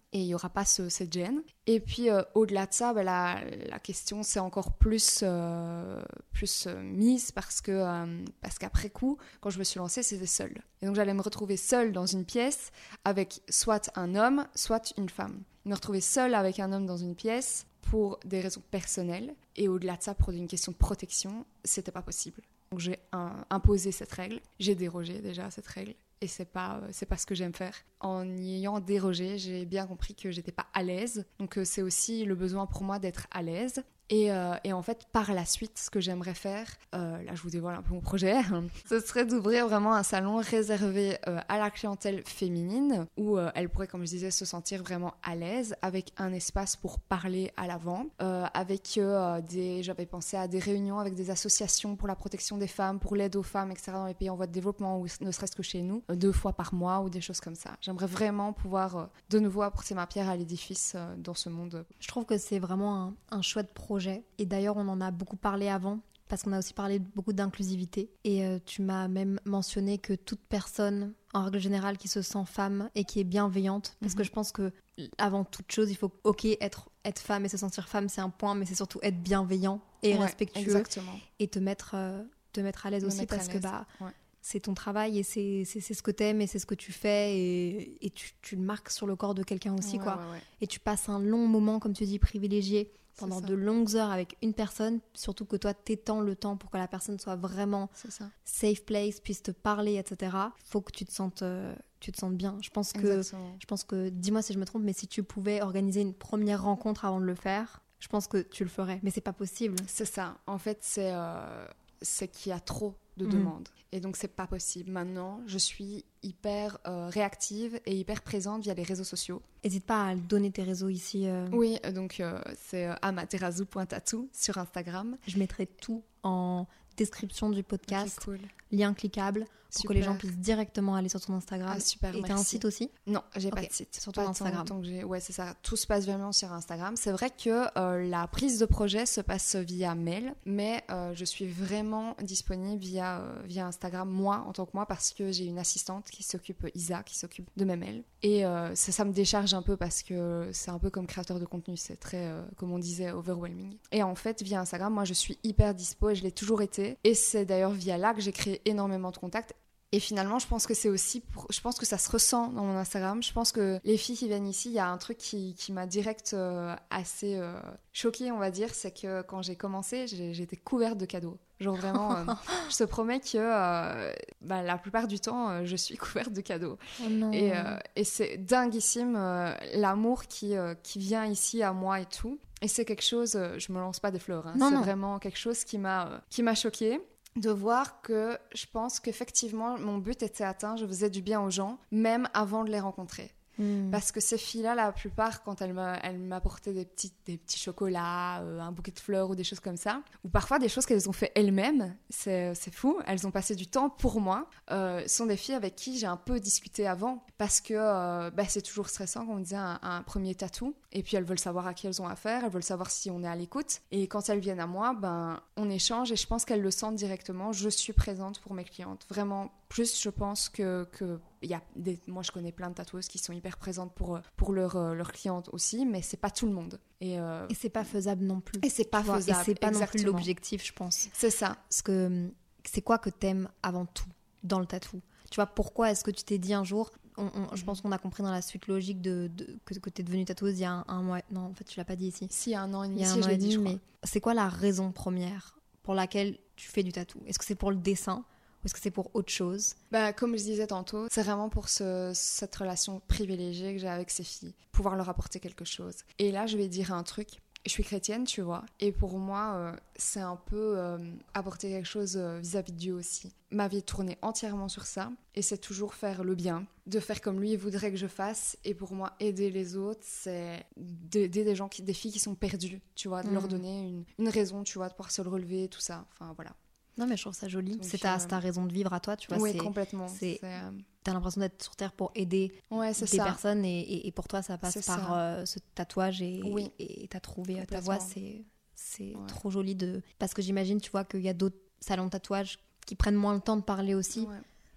et il n'y aura pas ce, cette gêne. Et puis euh, au-delà de ça, bah, la, la question c'est encore plus, euh, plus euh, mise parce, que, euh, parce qu'après coup, quand je me suis lancée, c'était seule. Et donc j'allais me retrouver seule dans une pièce avec soit un homme, soit une femme. Me retrouver seule avec un homme dans une pièce pour des raisons personnelles et au-delà de ça, pour une question de protection, c'était pas possible. Donc j'ai un, imposé cette règle, j'ai dérogé déjà à cette règle. Et c'est pas, c'est pas ce que j'aime faire. En y ayant dérogé, j'ai bien compris que j'étais pas à l'aise. Donc euh, c'est aussi le besoin pour moi d'être à l'aise. Et, euh, et en fait, par la suite, ce que j'aimerais faire, euh, là je vous dévoile un peu mon projet, ce serait d'ouvrir vraiment un salon réservé euh, à la clientèle féminine, où euh, elle pourrait, comme je disais, se sentir vraiment à l'aise, avec un espace pour parler à l'avant, euh, avec euh, des, j'avais pensé à des réunions avec des associations pour la protection des femmes, pour l'aide aux femmes, et cetera, dans les pays en voie de développement, ou ne serait-ce que chez nous, euh, deux fois par mois, ou des choses comme ça. J'aimerais vraiment pouvoir euh, de nouveau apporter ma pierre à l'édifice euh, dans ce monde. Je trouve que c'est vraiment un, un chouette projet. Et d'ailleurs, on en a beaucoup parlé avant, parce qu'on a aussi parlé beaucoup d'inclusivité. Et euh, tu m'as même mentionné que toute personne, en règle générale, qui se sent femme et qui est bienveillante, parce mm-hmm. que je pense que avant toute chose, il faut, ok, être, être femme et se sentir femme, c'est un point, mais c'est surtout être bienveillant et ouais, respectueux. Exactement. Et te mettre, euh, te mettre à l'aise Me aussi, parce que bah, ouais. c'est ton travail et c'est, c'est, c'est ce que t'aimes et c'est ce que tu fais et, et tu, tu le marques sur le corps de quelqu'un aussi, ouais, quoi. Ouais, ouais. Et tu passes un long moment, comme tu dis, privilégié, pendant de longues heures avec une personne, surtout que toi t'étends le temps pour que la personne soit vraiment safe place, puisse te parler, et cetera. Faut que tu te sentes, euh, tu te sentes bien. Je pense que, Exactement. je pense que, dis-moi si je me trompe, mais si tu pouvais organiser une première rencontre avant de le faire, je pense que tu le ferais. Mais c'est pas possible. C'est ça. En fait, c'est, euh, c'est qu'il y a trop de Mhm. demandes. Et donc, c'est pas possible. Maintenant, je suis hyper euh, réactive et hyper présente via les réseaux sociaux. N'hésite pas à donner tes réseaux ici. Euh... Oui, donc euh, c'est euh, amaterasu point tattoo sur Instagram. Je mettrai tout en description du podcast, Okay, cool. lien cliquable, pour Super. que les gens puissent directement aller sur ton Instagram. Ah, super, et t'as un merci. site aussi? Non, j'ai Okay. pas de site. Sur ton Pas Instagram. tant- tant que j'ai- Ouais, c'est ça. Tout se passe vraiment sur Instagram. C'est vrai que euh, la prise de projet se passe via mail, mais euh, je suis vraiment disponible via, euh, via Instagram, moi, en tant que moi, parce que j'ai une assistante qui s'occupe, Isa, qui s'occupe de mes mails. Et euh, ça, ça me décharge un peu parce que c'est un peu comme créateur de contenu. C'est très, euh, comme on disait, overwhelming. Et en fait, via Instagram, moi, je suis hyper dispo et je l'ai toujours été. Et c'est d'ailleurs via là que j'ai créé énormément de contacts. Et finalement, je pense que c'est aussi, pour... je pense que ça se ressent dans mon Instagram. Je pense que les filles qui viennent ici, il y a un truc qui, qui m'a direct euh, assez euh, choquée, on va dire, c'est que quand j'ai commencé, j'ai... j'étais couverte de cadeaux. Genre vraiment, euh, je te promets que euh, bah, la plupart du temps, euh, je suis couverte de cadeaux. Oh non. Et, euh, et c'est dinguissime euh, l'amour qui, euh, qui vient ici à moi et tout. Et c'est quelque chose, euh, je me lance pas des fleurs, hein, Non, c'est non. vraiment quelque chose qui m'a, euh, qui m'a choquée. De voir que je pense qu'effectivement mon but était atteint, je faisais du bien aux gens, même avant de les rencontrer. Mm. Parce que ces filles-là, la plupart, quand elles m'a- elles m'apportaient des petits, des petits chocolats, euh, un bouquet de fleurs ou des choses comme ça, ou parfois des choses qu'elles ont fait elles-mêmes, c'est, c'est fou, elles ont passé du temps pour moi, euh, sont des filles avec qui j'ai un peu discuté avant, parce que euh, bah, c'est toujours stressant, comme on disait, un, un premier tatou, et puis elles veulent savoir à qui elles ont affaire, elles veulent savoir si on est à l'écoute, et quand elles viennent à moi, ben, on échange, et je pense qu'elles le sentent directement, je suis présente pour mes clientes, vraiment, plus je pense que... que il y a des... moi je connais plein de tatoueuses qui sont hyper présentes pour, pour leurs euh, leurs clientes aussi, mais c'est pas tout le monde. Et, euh... Et c'est pas faisable non plus. et c'est pas Tu vois, faisable. Et c'est pas non plus exactement. l'objectif, je pense. C'est ça. Parce que c'est quoi que t'aimes avant tout dans le tatou? Tu vois, pourquoi est-ce que tu t'es dit un jour, on, on, je pense qu'on a compris dans la suite logique de, de, que, que t'es devenue tatoueuse il y a un, un mois. Non, en fait, tu l'as pas dit ici. Si, il y a un an et demi, Il y a si, un je an l'ai et dit, demi, je crois. mais c'est quoi la raison première pour laquelle tu fais du tatou? Est-ce que c'est pour le dessin? Ou est-ce que c'est pour autre chose? Bah, comme je disais tantôt, c'est vraiment pour ce, cette relation privilégiée que j'ai avec ces filles, pouvoir leur apporter quelque chose. Et là, je vais dire un truc. Je suis chrétienne, tu vois, et pour moi, euh, c'est un peu euh, apporter quelque chose euh, vis-à-vis de Dieu aussi. Ma vie est tournée entièrement sur ça, et c'est toujours faire le bien, de faire comme lui voudrait que je fasse. Et pour moi, aider les autres, c'est d'aider des gens, qui, des filles qui sont perdues, tu vois, de Mmh. leur donner une, une raison, tu vois, de pouvoir se le relever, tout ça. Enfin, voilà. Non, mais je trouve ça joli. Donc, C'est ta, euh, c'est ta raison de vivre à toi, tu vois. Oui, c'est, complètement. c'est- C'est, euh, T'as l'impression d'être sur Terre pour aider Ouais, c'est des ça. personnes et, et, et pour toi, ça passe C'est par ça. euh, ce tatouage et Oui. et t'as trouvé ta Complètement. voix. C'est, c'est Ouais. trop joli de... Parce que j'imagine, tu vois, qu'il y a d'autres salons de tatouage qui prennent moins le temps de parler aussi. Ouais.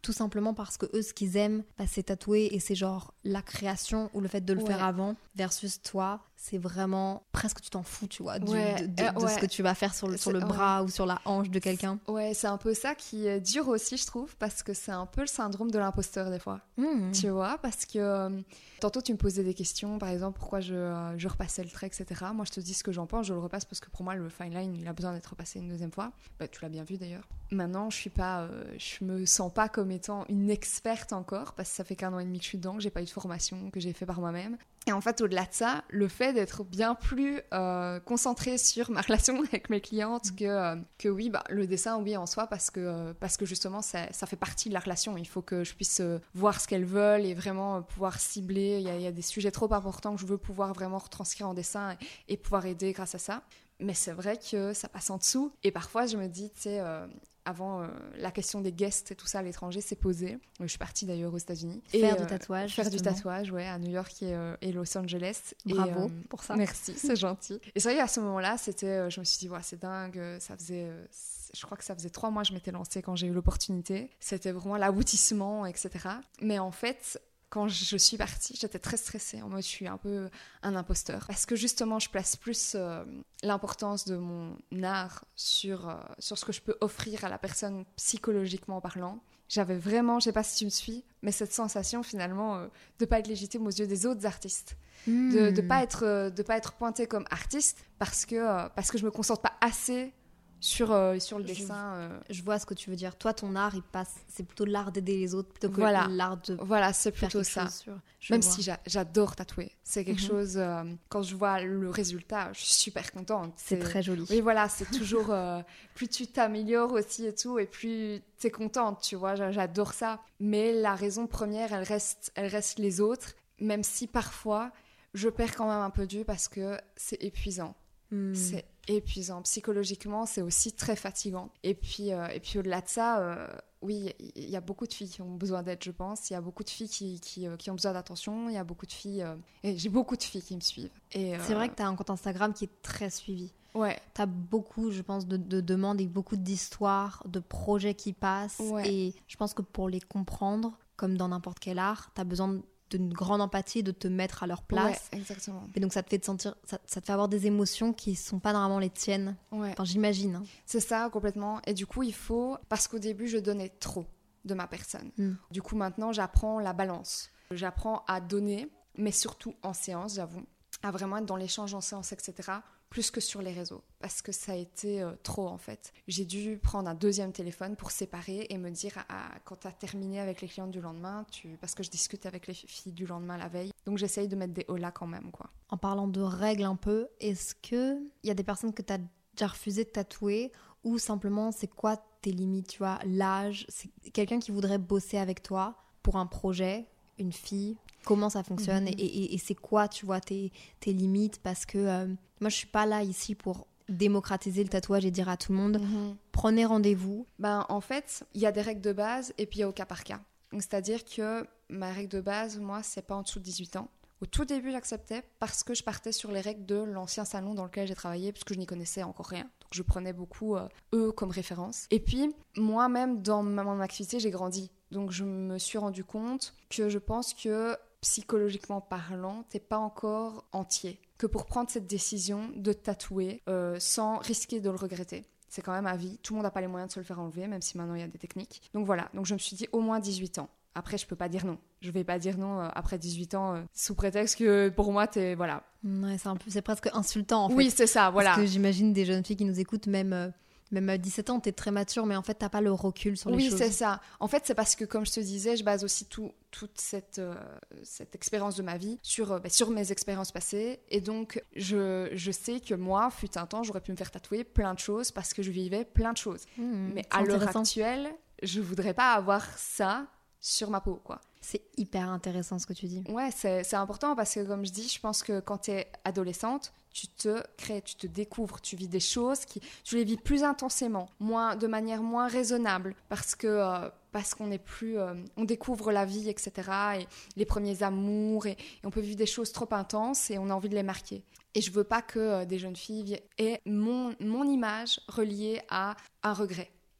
tout simplement parce que eux, ce qu'ils aiment, bah, c'est tatouer et c'est genre la création ou le fait de le Ouais. faire avant, versus toi, c'est vraiment presque tu t'en fous, tu vois, du- Ouais, de, de- euh, de ouais. ce que tu vas faire sur le, sur le C'est- bras ou sur la hanche de quelqu'un. Ouais, c'est un peu ça qui est dur aussi, je trouve, parce que c'est un peu le syndrome de l'imposteur des fois. Mmh. Tu vois, parce que euh, tantôt tu me posais des questions, par exemple, pourquoi je, euh, je repassais le trait, et cetera. Moi, je te dis ce que j'en pense, je le repasse parce que pour moi, le fine line, il a besoin d'être repassé une deuxième fois. Bah, tu l'as bien vu d'ailleurs. Maintenant, je suis pas, euh, je me sens pas comme étant une experte encore, parce que ça fait qu'un an et demi que je suis dedans, que j'ai pas eu de formation, que j'ai fait par moi-même. Et en fait, au-delà de ça, le fait d'être bien plus euh, concentrée sur ma relation avec mes clientes que, euh, que oui, bah, le dessin, oui, en soi, parce que, euh, parce que justement, ça, ça fait partie de la relation. Il faut que je puisse euh, voir ce qu'elles veulent et vraiment euh, pouvoir cibler. Il y, a, il y a des sujets trop importants que je veux pouvoir vraiment retranscrire en dessin et, et pouvoir aider grâce à ça. Mais c'est vrai que ça passe en dessous. Et parfois, je me dis, tu sais, euh, avant, euh, la question des guests et tout ça à l'étranger s'est posée. Je suis partie d'ailleurs aux États-Unis. Faire et, du euh, tatouage. Faire du justement. tatouage, ouais, à New York et, euh, et Los Angeles. Bravo Et, euh, pour ça. Merci, c'est gentil. Et c'est vrai qu'à ce moment-là, c'était, euh, je me suis dit, ouais, c'est dingue. euh, Ça faisait, euh, c'est- je crois que ça faisait trois mois que je m'étais lancée quand j'ai eu l'opportunité. C'était vraiment l'aboutissement, et cetera. Mais en fait, quand je suis partie, j'étais très stressée. En mode, je suis un peu un imposteur. Parce que justement, je place plus euh, l'importance de mon art sur, euh, sur ce que je peux offrir à la personne psychologiquement parlant. J'avais vraiment, je sais pas si tu me suis, mais cette sensation finalement euh, de pas être légitime aux yeux des autres artistes. De Mmh. de pas être, euh, de pas être pointée comme artiste parce que, euh, parce que je me concentre pas assez sur, euh, sur le Je- dessin. euh. Je vois ce que tu veux dire. Toi, ton art, il passe. C'est plutôt l'art d'aider les autres plutôt que Voilà. l'art de Voilà, c'est faire plutôt quelque ça. chose sur. Je Même vois. si j'a- j'adore tatouer. C'est quelque Mhm. chose, euh, quand je vois le résultat, je suis super contente. C'est très joli. Oui, voilà, c'est toujours. euh, plus tu t'améliores aussi et tout, et plus t'es contente, tu vois, j'a- j'adore ça. Mais la raison première, elle reste, elle reste les autres, même si parfois, je perds quand même un peu de vue parce que c'est épuisant. Hmm. C'est épuisant. Psychologiquement, c'est aussi très fatigant. Et puis, euh, et puis au-delà de ça, euh, oui, il y a beaucoup de filles qui ont besoin d'aide, je pense. Il y a beaucoup de filles qui, qui, euh, qui ont besoin d'attention. Il y a beaucoup de filles... euh, et j'ai beaucoup de filles qui me suivent. Et, C'est euh, vrai que tu as un compte Instagram qui est très suivi. Ouais, Tu as beaucoup, je pense, de, de demandes et beaucoup d'histoires, de projets qui passent. Ouais. Et je pense que pour les comprendre, comme dans n'importe quel art, tu as besoin d'une grande empathie, de te mettre à leur place. ouais, exactement. Et donc ça te fait te sentir, ça, ça te fait avoir des émotions qui sont pas normalement les tiennes. Ouais. Enfin, j'imagine. hein. C'est ça, complètement. Et du coup, il faut... Parce qu'au début, je donnais trop de ma personne. Mm. Du coup, maintenant, j'apprends la balance. J'apprends à donner, mais surtout en séance, j'avoue. À vraiment être dans l'échange en séance, et cetera. Plus que sur les réseaux. Parce que ça a été euh, trop, en fait. J'ai dû prendre un deuxième téléphone pour séparer et me dire, ah, quand tu as terminé avec les clientes du lendemain, tu... parce que je discute avec les filles du lendemain la veille. Donc, j'essaye de mettre des holas quand même, quoi. En parlant de règles un peu, est-ce que il y a des personnes que tu as déjà refusé de tatouer ou simplement c'est quoi tes limites, tu vois, l'âge, c'est quelqu'un qui voudrait bosser avec toi pour un projet, une fille, comment ça fonctionne Mhm. et, et- et c'est quoi, tu vois, tes, tes limites parce que euh, moi je suis pas là ici pour démocratiser le tatouage et dire à tout le monde prenez rendez-vous. Ben, en fait, il y a des règles de base et puis il y a au cas par cas. Donc, c'est-à-dire que ma règle de base, moi, c'est pas en dessous de dix-huit ans. Au tout début, j'acceptais parce que je partais sur les règles de l'ancien salon dans lequel j'ai travaillé, parce que je n'y connaissais encore rien. Donc, je prenais beaucoup euh, eux comme référence. Et puis, moi-même, dans ma, mon activité, j'ai grandi. Donc, je me suis rendu compte que je pense que psychologiquement parlant, t'es pas encore entier. Que pour prendre cette décision de tatouer euh, sans risquer de le regretter. C'est quand même à vie. Tout le monde n'a pas les moyens de se le faire enlever, même si maintenant il y a des techniques. Donc voilà, donc je me suis dit au moins dix-huit ans. Après, je peux pas dire non. Je vais pas dire non euh, après dix-huit ans euh, sous prétexte que pour moi, t'es... Voilà. Ouais, c'est un peu, c'est presque insultant en fait. Oui, c'est ça, voilà. Parce que j'imagine des jeunes filles qui nous écoutent même euh, même à dix-sept ans, t'es très mature mais en fait t'as pas le recul sur les Oui, choses. c'est ça. En fait, c'est parce que, comme je te disais, je base aussi tout, toute cette, euh, cette expérience de ma vie sur, euh, bah, sur mes expériences passées. Et donc, je, je sais que moi, fut un temps, j'aurais pu me faire tatouer plein de choses parce que je vivais plein de choses. Mmh, Mais c'est à l'heure intéressant. actuelle, je voudrais pas avoir ça sur ma peau, quoi. C'est hyper intéressant ce que tu dis. Ouais, c'est, c'est important parce que, comme je dis, je pense que quand tu es adolescente, tu te crées, tu te découvres, tu vis des choses qui, tu les vis plus intensément, moins, de manière moins raisonnable, parce que euh, parce qu'on est plus, euh, on découvre la vie, et cetera. Et les premiers amours, et, et on peut vivre des choses trop intenses et on a envie de les marquer. Et je veux pas que euh, des jeunes filles aient mon mon image reliée à un regret.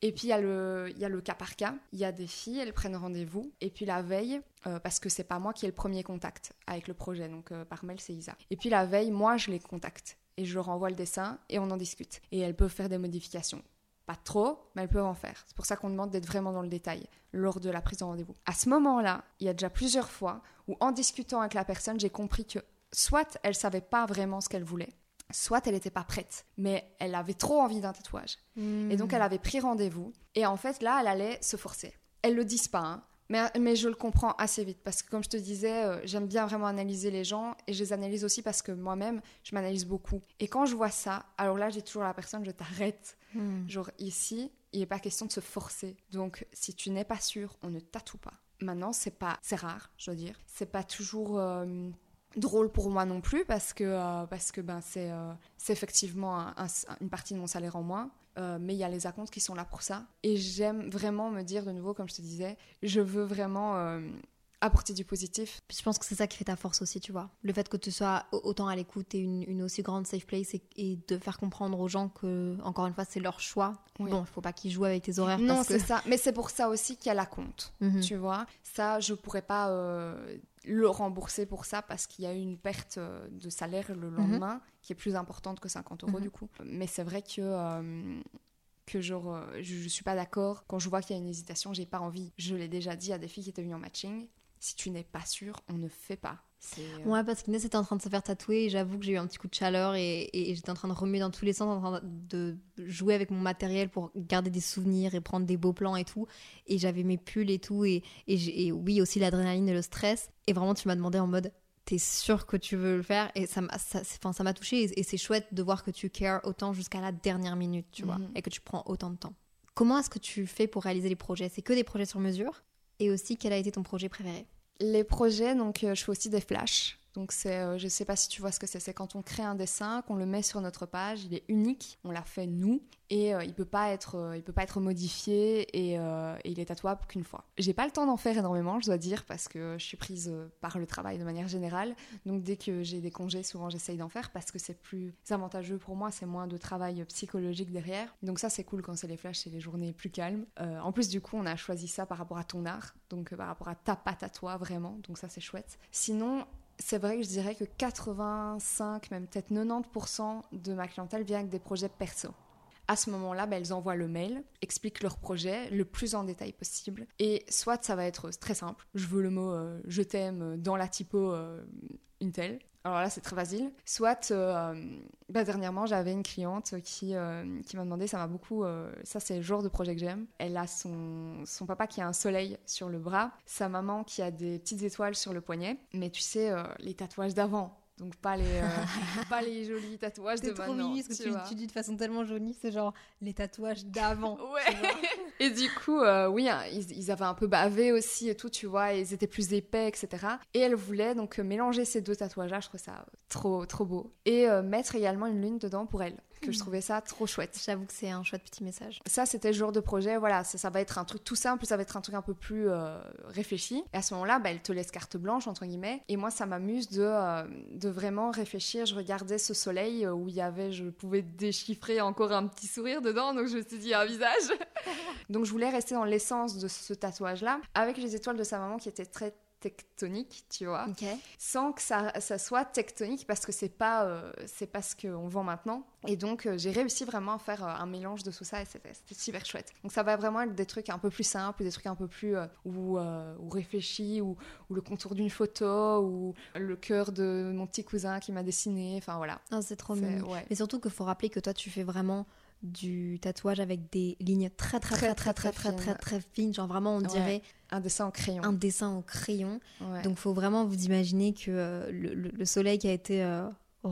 Et puis il y a le, il y a le cas par cas. Il y a des filles, elles prennent rendez-vous. Et puis la veille, euh, parce que c'est pas moi qui ai le premier contact avec le projet, donc euh, par mail c'est Isa. Et puis la veille, moi je les contacte et je leur envoie le dessin et on en discute. Et elles peuvent faire des modifications. Pas trop, mais elles peuvent en faire. C'est pour ça qu'on demande d'être vraiment dans le détail lors de la prise de rendez-vous. À ce moment-là, il y a déjà plusieurs fois où en discutant avec la personne, j'ai compris que soit elle savait pas vraiment ce qu'elle voulait, soit elle n'était pas prête, mais elle avait trop envie d'un tatouage. Mmh. Et donc elle avait pris rendez-vous, et en fait là, elle allait se forcer. Elles le disent pas, hein, mais, mais je le comprends assez vite, parce que comme je te disais, euh, j'aime bien vraiment analyser les gens, et je les analyse aussi parce que moi-même, je m'analyse beaucoup. Et quand je vois ça, alors là, j'ai toujours la personne, je t'arrête. Mmh. Genre ici, il n'est pas question de se forcer. Donc si tu n'es pas sûr, on ne tatoue pas. Maintenant, c'est pas, c'est rare, je veux dire. C'est pas toujours... Euh, drôle pour moi non plus parce que, euh, parce que ben, c'est, euh, c'est effectivement un, un, une partie de mon salaire en moins, euh, mais il y a les acomptes qui sont là pour ça. Et j'aime vraiment me dire de nouveau, comme je te disais, je veux vraiment euh, apporter du positif. Puis je pense que c'est ça qui fait ta force aussi, tu vois. Le fait que tu sois autant à l'écoute et une, une aussi grande safe place et, et de faire comprendre aux gens que, encore une fois, c'est leur choix. Oui. Bon, il faut pas qu'ils jouent avec tes horaires. Non, parce c'est que... ça. Mais c'est pour ça aussi qu'il y a l'acompte, mm-hmm. tu vois. Ça, je pourrais pas... Euh... le rembourser pour ça parce qu'il y a eu une perte de salaire le lendemain mmh. qui est plus importante que cinquante euros mmh. du coup. Mais c'est vrai que, euh, que genre, je, je suis pas d'accord. Quand je vois qu'il y a une hésitation, j'ai pas envie. Je l'ai déjà dit à des filles qui étaient venues en matching. Si tu n'es pas sûre, on ne fait pas. C'est, euh... Ouais, parce qu'Inès était en train de se faire tatouer et j'avoue que j'ai eu un petit coup de chaleur et, et, et j'étais en train de remuer dans tous les sens, en train de jouer avec mon matériel pour garder des souvenirs et prendre des beaux plans et tout. Et j'avais mes pulls et tout. Et, et, et oui, aussi l'adrénaline et le stress. Et vraiment, tu m'as demandé en mode, t'es sûre que tu veux le faire? Et ça m'a, ça, enfin, ça m'a touchée. Et, et c'est chouette de voir que tu cares autant jusqu'à la dernière minute, tu vois, mm-hmm. et que tu prends autant de temps. Comment est-ce que tu fais pour réaliser les projets? C'est que des projets sur mesure? Et aussi, quel a été ton projet préféré? Les projets, donc euh, je fais aussi des flashs. Donc c'est, euh, je sais pas si tu vois ce que c'est, c'est quand on crée un dessin, qu'on le met sur notre page, il est unique, on l'a fait nous, et euh, il peut pas être, euh, il peut pas être modifié et, euh, et il est tatouable qu'une fois. J'ai pas le temps d'en faire énormément, je dois dire, parce que je suis prise euh, par le travail de manière générale. Donc dès que j'ai des congés, souvent j'essaye d'en faire parce que c'est plus avantageux pour moi, c'est moins de travail psychologique derrière. Donc ça c'est cool quand c'est les flashs, c'est les journées plus calmes. Euh, en plus du coup on a choisi ça par rapport à ton art, donc euh, par rapport à ta patte à toi vraiment, donc ça c'est chouette. Sinon c'est vrai que je dirais que quatre-vingt-cinq, même peut-être quatre-vingt-dix pour cent de ma clientèle vient avec des projets perso. À ce moment-là, bah, elles envoient le mail, expliquent leur projet le plus en détail possible. Et soit ça va être très simple, je veux le mot euh, « je t'aime » dans la typo euh, Intel. Alors là, c'est très facile. Soit, euh, bah, dernièrement, j'avais une cliente qui, euh, qui m'a demandé, ça m'a beaucoup... Euh, ça, c'est le genre de projet que j'aime. Elle a son, son papa qui a un soleil sur le bras, sa maman qui a des petites étoiles sur le poignet. Mais tu sais, euh, les tatouages d'avant. Donc pas les, euh, pas les jolis tatouages c'est de maintenant. C'est trop mignon, parce que tu, tu, tu dis de façon tellement jolie, c'est genre les tatouages d'avant. Ouais. Et du coup, euh, oui, hein, ils, ils avaient un peu bavé aussi et tout, tu vois, et ils étaient plus épais, et cetera. Et elle voulait donc mélanger ces deux tatouages-là, je trouve ça trop, trop beau. Et euh, mettre également une lune dedans pour elle, que mmh. je trouvais ça trop chouette. J'avoue que c'est un chouette petit message. Ça, c'était le genre de projet, voilà, ça, ça va être un truc tout simple, ça va être un truc un peu plus euh, réfléchi. Et à ce moment-là, bah, elle te laisse carte blanche, entre guillemets. Et moi, ça m'amuse de, euh, de vraiment réfléchir. Je regardais ce soleil où il y avait, je pouvais déchiffrer encore un petit sourire dedans, donc je me suis dit un visage. Donc je voulais rester dans l'essence de ce tatouage-là, avec les étoiles de sa maman qui étaient très tectonique, tu vois, okay. sans que ça, ça soit tectonique parce que c'est pas, euh, c'est pas ce qu'on vend maintenant. Et donc euh, j'ai réussi vraiment à faire euh, un mélange de tout ça et c'était, c'était super chouette. Donc ça va vraiment être des trucs un peu plus simples, des trucs un peu plus euh, ou, euh, ou réfléchis, ou, ou le contour d'une photo, ou le cœur de mon petit cousin qui m'a dessiné, enfin voilà. Oh, c'est trop mignon. Ouais. Mais surtout qu'il faut rappeler que toi tu fais vraiment du tatouage avec des lignes très très très très très très très très, très fines, genre vraiment on dirait ouais. un dessin au crayon. Un dessin au crayon. Ouais. Donc faut vraiment vous imaginer que euh, le, le, le soleil qui a été euh,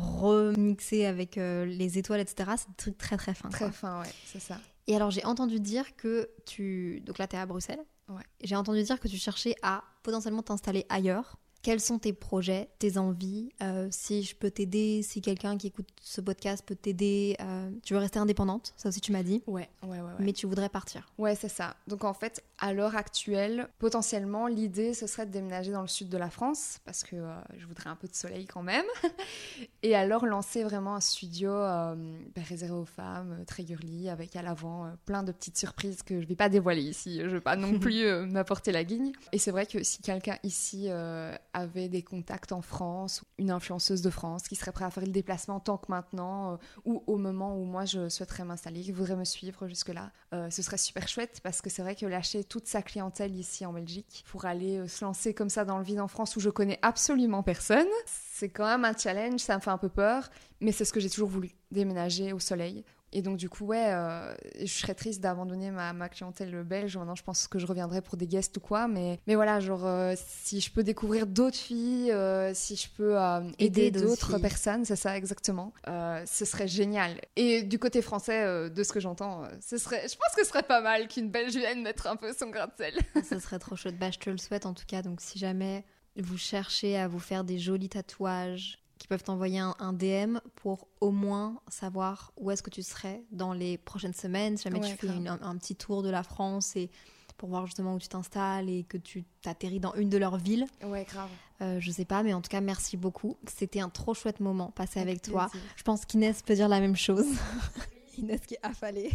remixé avec euh, les étoiles, et cetera. C'est des trucs très très fins. Très quoi. fins, ouais, c'est ça. Et alors j'ai entendu dire que tu, donc là t'es à Bruxelles. Ouais. J'ai entendu dire que tu cherchais à potentiellement t'installer ailleurs. Quels sont tes projets, tes envies, euh, si je peux t'aider, si quelqu'un qui écoute ce podcast peut t'aider, euh, tu veux rester indépendante, ça aussi tu m'as dit, Ouais, ouais, ouais. ouais. mais tu voudrais partir. Ouais, c'est ça. Donc en fait, à l'heure actuelle, potentiellement, l'idée, ce serait de déménager dans le sud de la France, parce que euh, je voudrais un peu de soleil quand même. Et alors lancer vraiment un studio euh, bah, réservé aux femmes, euh, très girly, avec à l'avant euh, plein de petites surprises que je vais pas dévoiler ici. Je vais pas non plus euh, m'apporter la guigne. Et c'est vrai que si quelqu'un ici euh, avait des contacts en France, une influenceuse de France qui serait prête à faire le déplacement tant que maintenant, euh, ou au moment où moi je souhaiterais m'installer, qui voudrait me suivre jusque-là, euh, ce serait super chouette, parce que c'est vrai que lâcher toute sa clientèle ici en Belgique pour aller euh, se lancer comme ça dans le vide en France où je connais absolument personne, c'est quand même un challenge, ça me fait un peu peur, mais c'est ce que j'ai toujours voulu, déménager au soleil. Et donc du coup, ouais, euh, je serais triste d'abandonner ma, ma clientèle belge. Maintenant, je pense que je reviendrai pour des guests ou quoi. Mais, mais voilà, genre, euh, si je peux découvrir d'autres filles, euh, si je peux euh, aider, Aider d'autres d'autres filles. personnes, c'est ça exactement, euh, ce serait génial. Et du côté français, euh, de ce que j'entends, euh, ce serait, je pense que ce serait pas mal qu'une Belge vienne mettre un peu son grain de sel. Ça serait trop chouette, bah, je te le souhaite en tout cas, donc si jamais vous cherchez à vous faire des jolis tatouages qui peuvent t'envoyer un, un D M pour au moins savoir où est-ce que tu serais dans les prochaines semaines, si jamais Ouais, tu fais grave. une- un, un petit tour de la France et pour voir justement où tu t'installes et que tu t'atterris dans une de leurs villes. Ouais, grave. Euh, je sais pas, mais en tout cas, merci beaucoup. C'était un trop chouette moment passé avec, toi. plaisir. Je pense qu'Inès peut dire la même chose. Inès qui est affalée.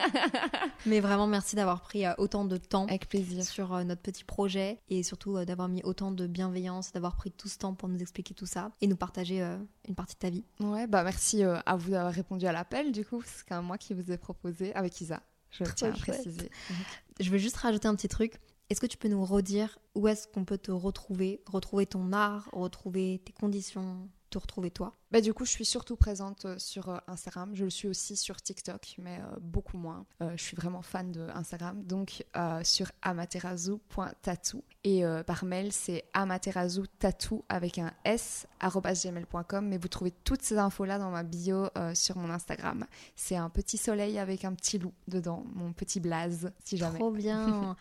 Mais vraiment, merci d'avoir pris euh, autant de temps Avec plaisir. sur euh, notre petit projet et surtout euh, d'avoir mis autant de bienveillance, d'avoir pris tout ce temps pour nous expliquer tout ça et nous partager euh, une partie de ta vie. Ouais, bah merci euh, à vous d'avoir répondu à l'appel, du coup, c'est quand même moi qui vous ai proposé avec Isa. Je Trop tiens à chouette. préciser. Je veux juste rajouter un petit truc. Est-ce que tu peux nous redire où est-ce qu'on peut te retrouver, retrouver ton art, retrouver tes conditions, te retrouver toi? Bah, du coup, je suis surtout présente euh, sur euh, Instagram. Je le suis aussi sur TikTok, mais euh, beaucoup moins. Euh, je suis vraiment fan de Instagram. Donc, euh, sur amaterasu point tattoo. Et euh, par mail, c'est amaterasu.tattoo avec un S, arobase gmail point com. Mais vous trouvez toutes ces infos-là dans ma bio euh, sur mon Instagram. C'est un petit soleil avec un petit loup dedans, mon petit blaze, si jamais. Trop bien.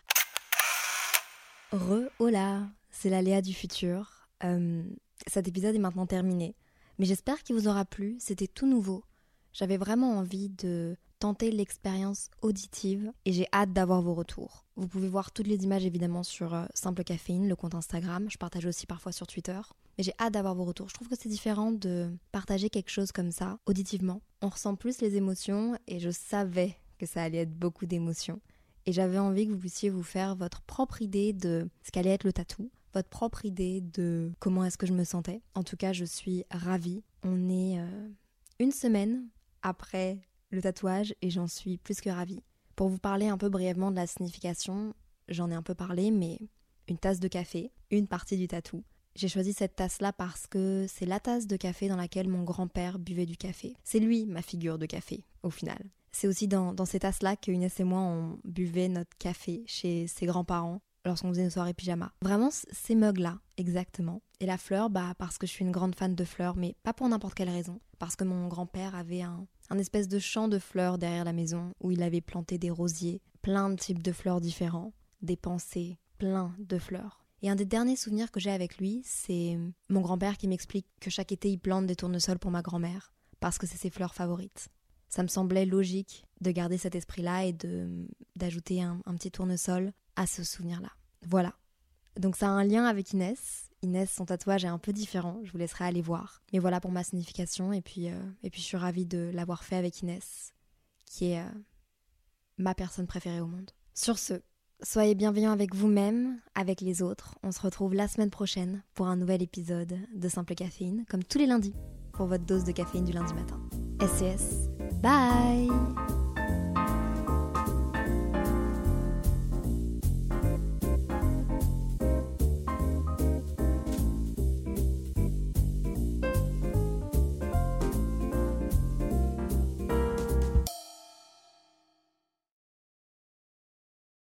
Re, hola, c'est la Léa du futur. Euh, cet épisode est maintenant terminé, mais j'espère qu'il vous aura plu, c'était tout nouveau. J'avais vraiment envie de tenter l'expérience auditive et j'ai hâte d'avoir vos retours. Vous pouvez voir toutes les images évidemment sur euh, Simple Caféine, le compte Instagram, je partage aussi parfois sur Twitter. Mais j'ai hâte d'avoir vos retours. Je trouve que c'est différent de partager quelque chose comme ça, auditivement. On ressent plus les émotions et je savais que ça allait être beaucoup d'émotions. Et j'avais envie que vous puissiez vous faire votre propre idée de ce qu'allait être le tatou, votre propre idée de comment est-ce que je me sentais. En tout cas, je suis ravie. On est euh, une semaine après le tatouage et j'en suis plus que ravie. Pour vous parler un peu brièvement de la signification, j'en ai un peu parlé, mais une tasse de café, une partie du tatou. J'ai choisi cette tasse-là parce que c'est la tasse de café dans laquelle mon grand-père buvait du café. C'est lui ma figure de café, au final. C'est aussi dans, dans ces tasses-là que Inès et moi, on buvait notre café chez ses grands-parents lorsqu'on faisait une soirée pyjama. Vraiment, c- ces mugs-là, exactement. Et la fleur, bah parce que je suis une grande fan de fleurs, mais pas pour n'importe quelle raison. Parce que mon grand-père avait un, un espèce de champ de fleurs derrière la maison où il avait planté des rosiers, plein de types de fleurs différents, des pensées, plein de fleurs. Et un des derniers souvenirs que j'ai avec lui, c'est mon grand-père qui m'explique que chaque été, il plante des tournesols pour ma grand-mère, parce que c'est ses fleurs favorites. Ça me semblait logique de garder cet esprit-là et de, d'ajouter un, un petit tournesol à ce souvenir-là. Voilà. Donc ça a un lien avec Inès. Inès, son tatouage est un peu différent, je vous laisserai aller voir. Mais voilà pour ma signification, et puis, euh, et puis je suis ravie de l'avoir fait avec Inès, qui est euh, ma personne préférée au monde. Sur ce, soyez bienveillants avec vous-même, avec les autres. On se retrouve la semaine prochaine pour un nouvel épisode de Simple Caféine, comme tous les lundis, pour votre dose de caféine du lundi matin. S C S, bye!